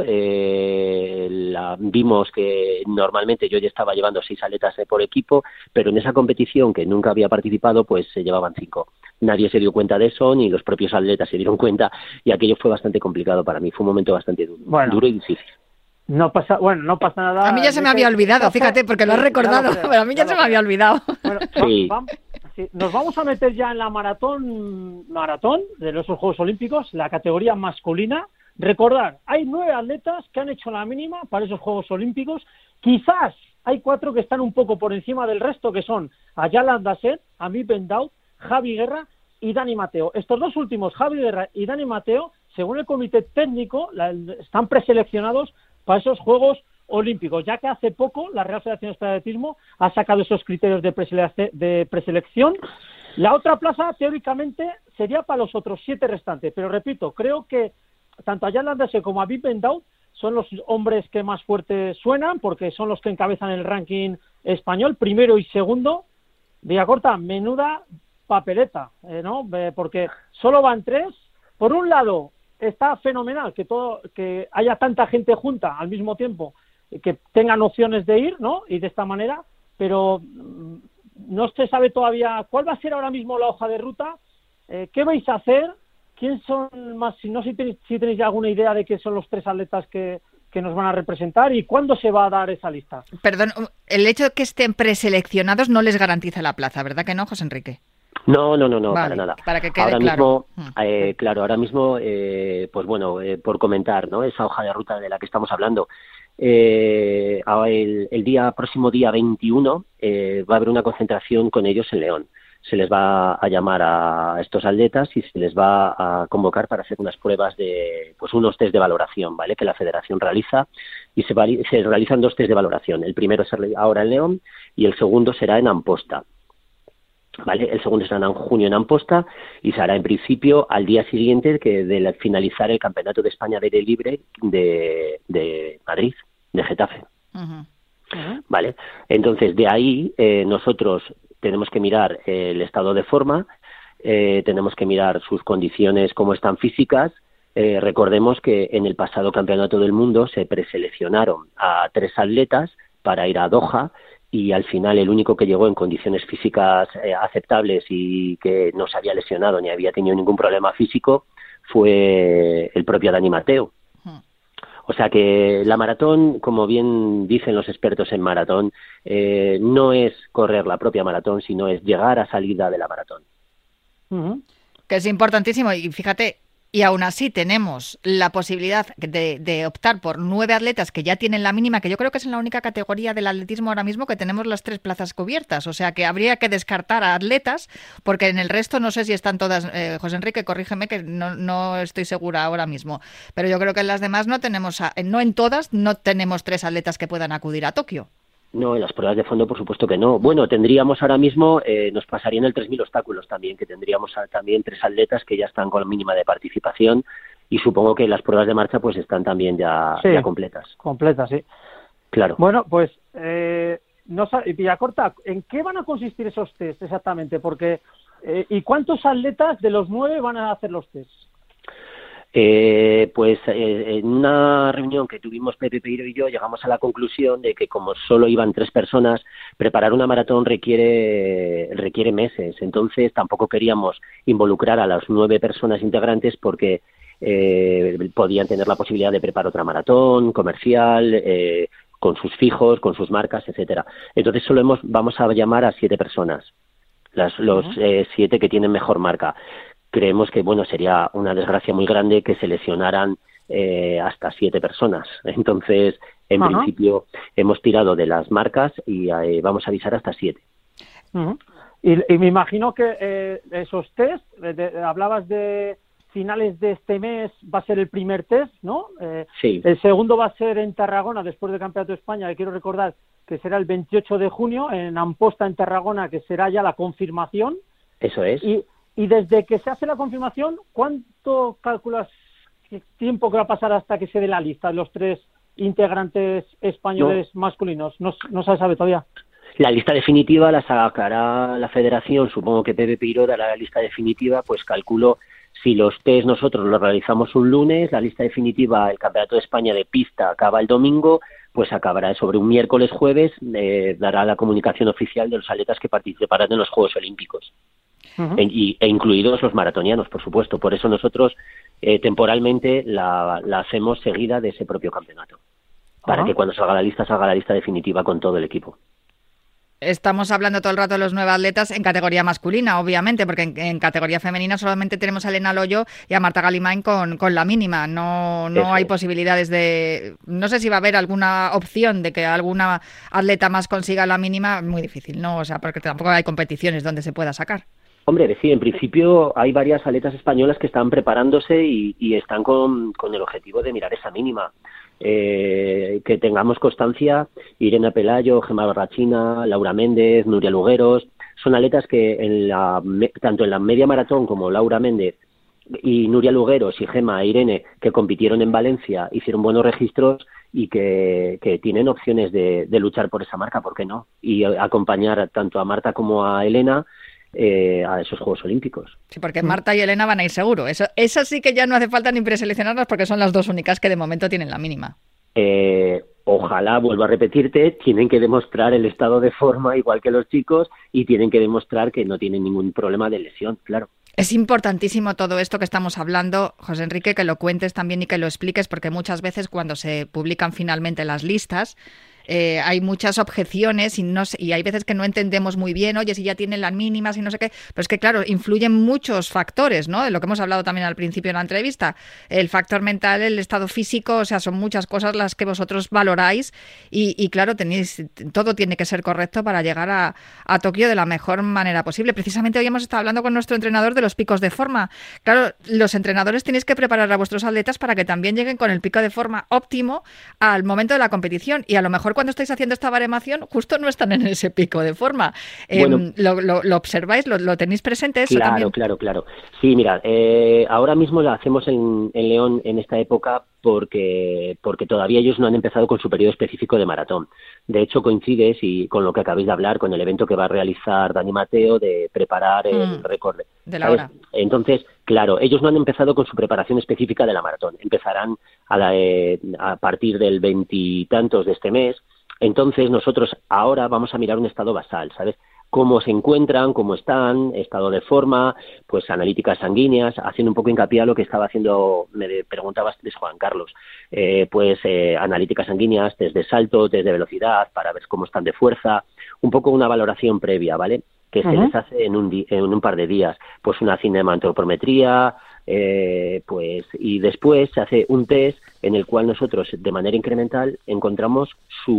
Eh, la, vimos que normalmente yo ya estaba llevando seis aletas eh, por equipo, pero en esa competición que nunca había participado, pues se llevaban cinco. Nadie se dio cuenta de eso, ni los propios atletas se dieron cuenta, y aquello fue bastante complicado para mí. Fue un momento bastante duro, Bueno. duro y difícil. No pasa, bueno, no pasa nada. A mí ya se me Enrique, había olvidado, pasa- fíjate, porque lo has sí, recordado, ya lo creo, pero a mí ya, ya se lo me había creo. olvidado. Bueno, Sí. va- vam- sí, nos vamos a meter ya en la maratón maratón de los Juegos Olímpicos, la categoría masculina. Recordar, hay nueve atletas que han hecho la mínima para esos Juegos Olímpicos. Quizás hay cuatro que están un poco por encima del resto, que son Ayala Andasset, Amit Ben-Daoud, Javi Guerra y Dani Mateo. Estos dos últimos, Javi Guerra y Dani Mateo, según el comité técnico, la- están preseleccionados para esos Juegos Olímpicos, ya que hace poco la Real Federación Española de Atletismo ha sacado esos criterios de, presele- de preselección. La otra plaza, teóricamente, sería para los otros siete restantes, pero repito, creo que tanto Ayala Andasset como Amit Ben-Daoud son los hombres que más fuertes suenan, porque son los que encabezan el ranking español, primero y segundo. Villacorta, menuda papeleta, eh, ¿no? Eh, porque solo van tres. Por un lado, está fenomenal que todo que haya tanta gente junta al mismo tiempo, eh, que tengan opciones de ir, ¿no? Y de esta manera, pero mm, no se sabe todavía cuál va a ser ahora mismo la hoja de ruta, eh, qué vais a hacer, quién son más, si no si tenéis, si tenéis ya alguna idea de qué son los tres atletas que, que nos van a representar y cuándo se va a dar esa lista. Perdón, el hecho de que estén preseleccionados no les garantiza la plaza, ¿verdad que no, José Enrique? No, no, no, no, Vale, para nada. para que quede ahora claro. mismo, eh, claro, ahora mismo, eh, pues bueno, eh, por comentar, ¿no? Esa hoja de ruta de la que estamos hablando. Eh, el, el día próximo día veintiuno eh, va a haber una concentración con ellos en León. Se les va a llamar a estos atletas y se les va a convocar para hacer unas pruebas de, pues unos test de valoración, ¿vale? Que la Federación realiza y se, vali- se realizan dos test de valoración. El primero será ahora en León y el segundo será en Amposta. ¿Vale? El segundo será en junio en Amposta y se hará en principio al día siguiente que de finalizar el Campeonato de España de aire libre de, de Madrid, de Getafe. Uh-huh. Uh-huh. ¿Vale? Entonces, de ahí eh, nosotros tenemos que mirar eh, el estado de forma, eh, tenemos que mirar sus condiciones, cómo están físicas. Eh, recordemos que en el pasado Campeonato del Mundo se preseleccionaron a tres atletas para ir a Doha, y al final el único que llegó en condiciones físicas eh, aceptables y que no se había lesionado ni había tenido ningún problema físico fue el propio Dani Mateo. O sea que la maratón, como bien dicen los expertos en maratón, eh, no es correr la propia maratón, sino es llegar a salida de la maratón. Uh-huh. Que es importantísimo y fíjate, y aún así tenemos la posibilidad de, de optar por nueve atletas que ya tienen la mínima, que yo creo que es la única categoría del atletismo ahora mismo que tenemos las tres plazas cubiertas, o sea que habría que descartar a atletas, porque en el resto no sé si están todas, eh, José Enrique, corrígeme que no, no estoy segura ahora mismo, pero yo creo que en las demás no tenemos, a, no en todas, no tenemos tres atletas que puedan acudir a Tokio. No, en las pruebas de fondo, por supuesto que no. Bueno, tendríamos ahora mismo, eh, nos pasarían el tres mil obstáculos también, que tendríamos a, también tres atletas que ya están con la mínima de participación y supongo que las pruebas de marcha pues están también ya, Sí. ya completas. Completa, sí. Claro. Bueno, pues, eh, no sa- Villacorta, ¿en qué van a consistir esos test exactamente? Porque eh, ¿y cuántos atletas de los nueve van a hacer los test? Eh, pues eh, en una reunión que tuvimos Pepe Peiro y yo llegamos a la conclusión de que como solo iban tres personas, preparar una maratón requiere requiere meses. Entonces tampoco queríamos involucrar a las nueve personas integrantes porque eh, podían tener la posibilidad de preparar otra maratón comercial, eh, con sus fijos, con sus marcas, etcétera. Entonces solo hemos, vamos a llamar a siete personas, las, los eh, siete que tienen mejor marca. Creemos que bueno sería una desgracia muy grande que se lesionaran eh, hasta siete personas. Entonces, en Ajá. principio, hemos tirado de las marcas y eh, vamos a avisar hasta siete. Uh-huh. y, y me imagino que eh, esos test, de, de- hablabas de finales de este mes, va a ser el primer test, ¿no? Eh, Sí. El segundo va a ser en Tarragona, después del Campeonato de España, que quiero recordar que será el veintiocho de junio, en Amposta, en Tarragona, que será ya la confirmación. Eso es. Y, y desde que se hace la confirmación, ¿cuánto calculas qué tiempo que va a pasar hasta que se dé la lista de los tres integrantes españoles masculinos? No, no se sabe todavía. La lista definitiva la sacará la federación, supongo que Pepe Piró dará la lista definitiva, pues calculo, si los test nosotros los realizamos un lunes, la lista definitiva, el Campeonato de España de pista acaba el domingo, pues acabará sobre un miércoles, jueves, eh, dará la comunicación oficial de los atletas que participarán en los Juegos Olímpicos. Uh-huh. e, y, e incluidos los maratonianos, por supuesto. Por eso nosotros eh, temporalmente la, la hacemos seguida de ese propio campeonato, para uh-huh. que cuando salga la lista, salga la lista definitiva con todo el equipo. Estamos hablando todo el rato de los nuevos atletas en categoría masculina, obviamente, porque en, en categoría femenina solamente tenemos a Elena Loyo y a Marta Galimain con, con la mínima. No, no hay posibilidades de... No sé si va a haber alguna opción de que alguna atleta más consiga la mínima. Muy difícil, ¿no? O sea, porque tampoco hay competiciones donde se pueda sacar. Hombre, sí, en principio hay varias atletas españolas que están preparándose y, y están con, con el objetivo de mirar esa mínima. Eh, que tengamos constancia, Irene Pelayo, Gemma Barrachina, Laura Méndez, Nuria Lugueros, son atletas que en la, tanto en la media maratón como Laura Méndez y Nuria Lugueros y Gemma e Irene, que compitieron en Valencia, hicieron buenos registros y que, que tienen opciones de, de luchar por esa marca, ¿por qué no? Y acompañar tanto a Marta como a Elena Eh, a esos Juegos Olímpicos. Sí, porque Marta y Elena van a ir seguro. Eso, eso sí que ya no hace falta ni preseleccionarlas porque son las dos únicas que de momento tienen la mínima. Eh, ojalá, vuelvo a repetirte, tienen que demostrar el estado de forma igual que los chicos y tienen que demostrar que no tienen ningún problema de lesión, claro. Es importantísimo todo esto que estamos hablando, José Enrique, que lo cuentes también y que lo expliques, porque muchas veces cuando se publican finalmente las listas, Eh, hay muchas objeciones y, no sé, y hay veces que no entendemos muy bien, oye, si ya tienen las mínimas y no sé qué, pero es que claro, influyen muchos factores, ¿no? De lo que hemos hablado también al principio de la entrevista, el factor mental, el estado físico, o sea, son muchas cosas las que vosotros valoráis y, y claro, tenéis, todo tiene que ser correcto para llegar a, a Tokio de la mejor manera posible. Precisamente hoy hemos estado hablando con nuestro entrenador de los picos de forma. Claro, los entrenadores tenéis que preparar a vuestros atletas para que también lleguen con el pico de forma óptimo al momento de la competición y a lo mejor cuando estáis haciendo esta baremación, justo no están en ese pico de forma. Bueno, eh, lo, lo, ¿Lo observáis? ¿Lo, lo tenéis presente eso claro, también? Claro, claro, claro. Sí, mira, eh, ahora mismo lo hacemos en, en León en esta época porque porque todavía ellos no han empezado con su periodo específico de maratón. De hecho, coincide si, con lo que acabáis de hablar, con el evento que va a realizar Dani Mateo de preparar el mm, récord. De la hora. Entonces, claro, ellos no han empezado con su preparación específica de la maratón. Empezarán a, la, eh, a partir del veintitantos de este mes. Entonces nosotros ahora vamos a mirar un estado basal, ¿sabes? Cómo se encuentran, cómo están, estado de forma, pues analíticas sanguíneas, haciendo un poco hincapié a lo que estaba haciendo, me preguntabas de Juan Carlos, eh, pues eh, analíticas sanguíneas, test de salto, test de velocidad, para ver cómo están de fuerza, un poco una valoración previa, ¿vale? Que uh-huh. se les hace en un, di- en un par de días, pues una cinemantropometría, eh, pues y después se hace un test en el cual nosotros de manera incremental encontramos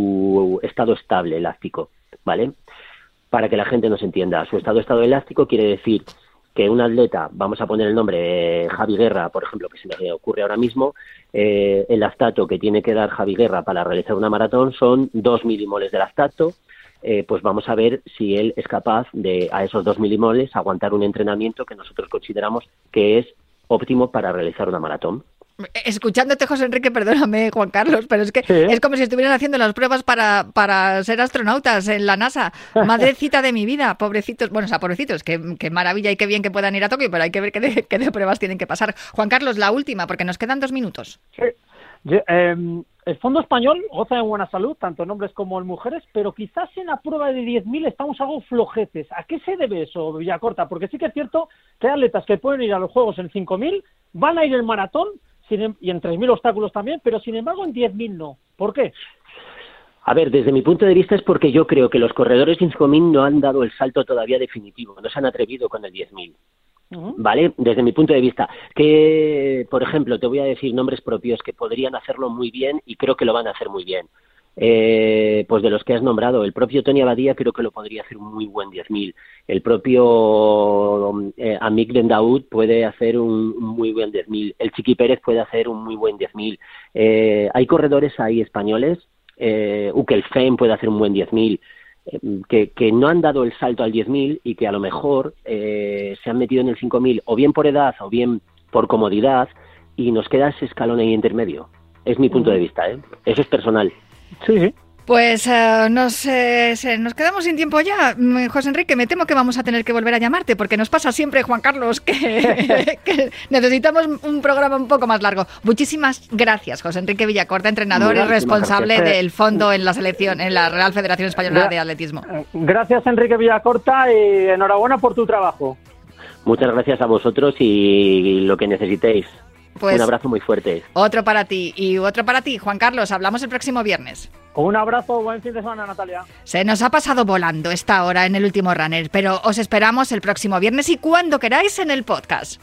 su estado estable elástico, ¿vale? Para que la gente nos entienda, su estado estado elástico quiere decir que un atleta, vamos a poner el nombre de Javi Guerra, por ejemplo, que se me ocurre ahora mismo, eh, el lactato que tiene que dar Javi Guerra para realizar una maratón son dos milimoles de lactato. Eh, pues vamos a ver si él es capaz de, a esos dos milimoles, aguantar un entrenamiento que nosotros consideramos que es óptimo para realizar una maratón. Escuchándote, José Enrique, perdóname, Juan Carlos, pero es que ¿sí? es como si estuvieran haciendo las pruebas para, para ser astronautas en la NASA. Madrecita de mi vida, pobrecitos. Bueno, o sea, pobrecitos, qué, qué maravilla y qué bien que puedan ir a Tokio, pero hay que ver qué de, qué de pruebas tienen que pasar. Juan Carlos, la última, porque nos quedan dos minutos. Sí. Yo, eh, el Fondo Español goza de buena salud, tanto en hombres como en mujeres, pero quizás en la prueba de diez mil estamos algo flojetes. ¿A qué se debe eso, Villacorta? Porque sí que es cierto que hay atletas que pueden ir a los Juegos en cinco mil, van a ir en maratón, sin, y en tres mil obstáculos también, pero sin embargo en diez mil no. ¿Por qué? A ver, desde mi punto de vista es porque yo creo que los corredores cinco mil no han dado el salto todavía definitivo, no se han atrevido con el diez mil. Uh-huh. ¿Vale? Desde mi punto de vista, que, por ejemplo, te voy a decir nombres propios que podrían hacerlo muy bien y creo que lo van a hacer muy bien. Eh, pues de los que has nombrado, el propio Tony Abadía creo que lo podría hacer un muy buen diez mil. El propio eh, Amic Ben Daoud puede hacer un, un muy buen diez mil. El Chiqui Pérez puede hacer un muy buen diez mil. Eh, hay corredores ahí españoles, eh, Ukelfen puede hacer un buen diez mil. Que, que no han dado el salto al diez mil y que a lo mejor eh, se han metido en el cinco mil o bien por edad o bien por comodidad y nos queda ese escalón ahí intermedio. Es mi punto de vista, ¿eh? Eso es personal. Sí, sí. Pues uh, nos, eh, se, nos quedamos sin tiempo ya. José Enrique, me temo que vamos a tener que volver a llamarte porque nos pasa siempre, Juan Carlos, que, que necesitamos un programa un poco más largo. Muchísimas gracias, José Enrique Villacorta, entrenador y responsable gracias. del fondo en la selección, en la Real Federación Española de Atletismo. Gracias, Enrique Villacorta, y enhorabuena por tu trabajo. Muchas gracias a vosotros y lo que necesitéis. Pues, un abrazo muy fuerte. Otro para ti y otro para ti, Juan Carlos. Hablamos el próximo viernes. Un abrazo, buen fin de semana, Natalia. Se nos ha pasado volando esta hora en el último runner, pero os esperamos el próximo viernes y cuando queráis en el podcast.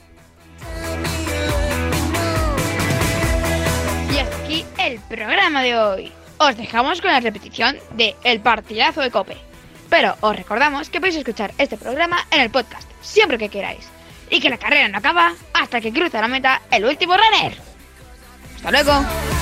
Y hasta aquí el programa de hoy. Os dejamos con la repetición de El Partidazo de COPE. Pero os recordamos que podéis escuchar este programa en el podcast siempre que queráis. Y que la carrera no acaba hasta que cruza la meta el último runner. ¡Hasta luego!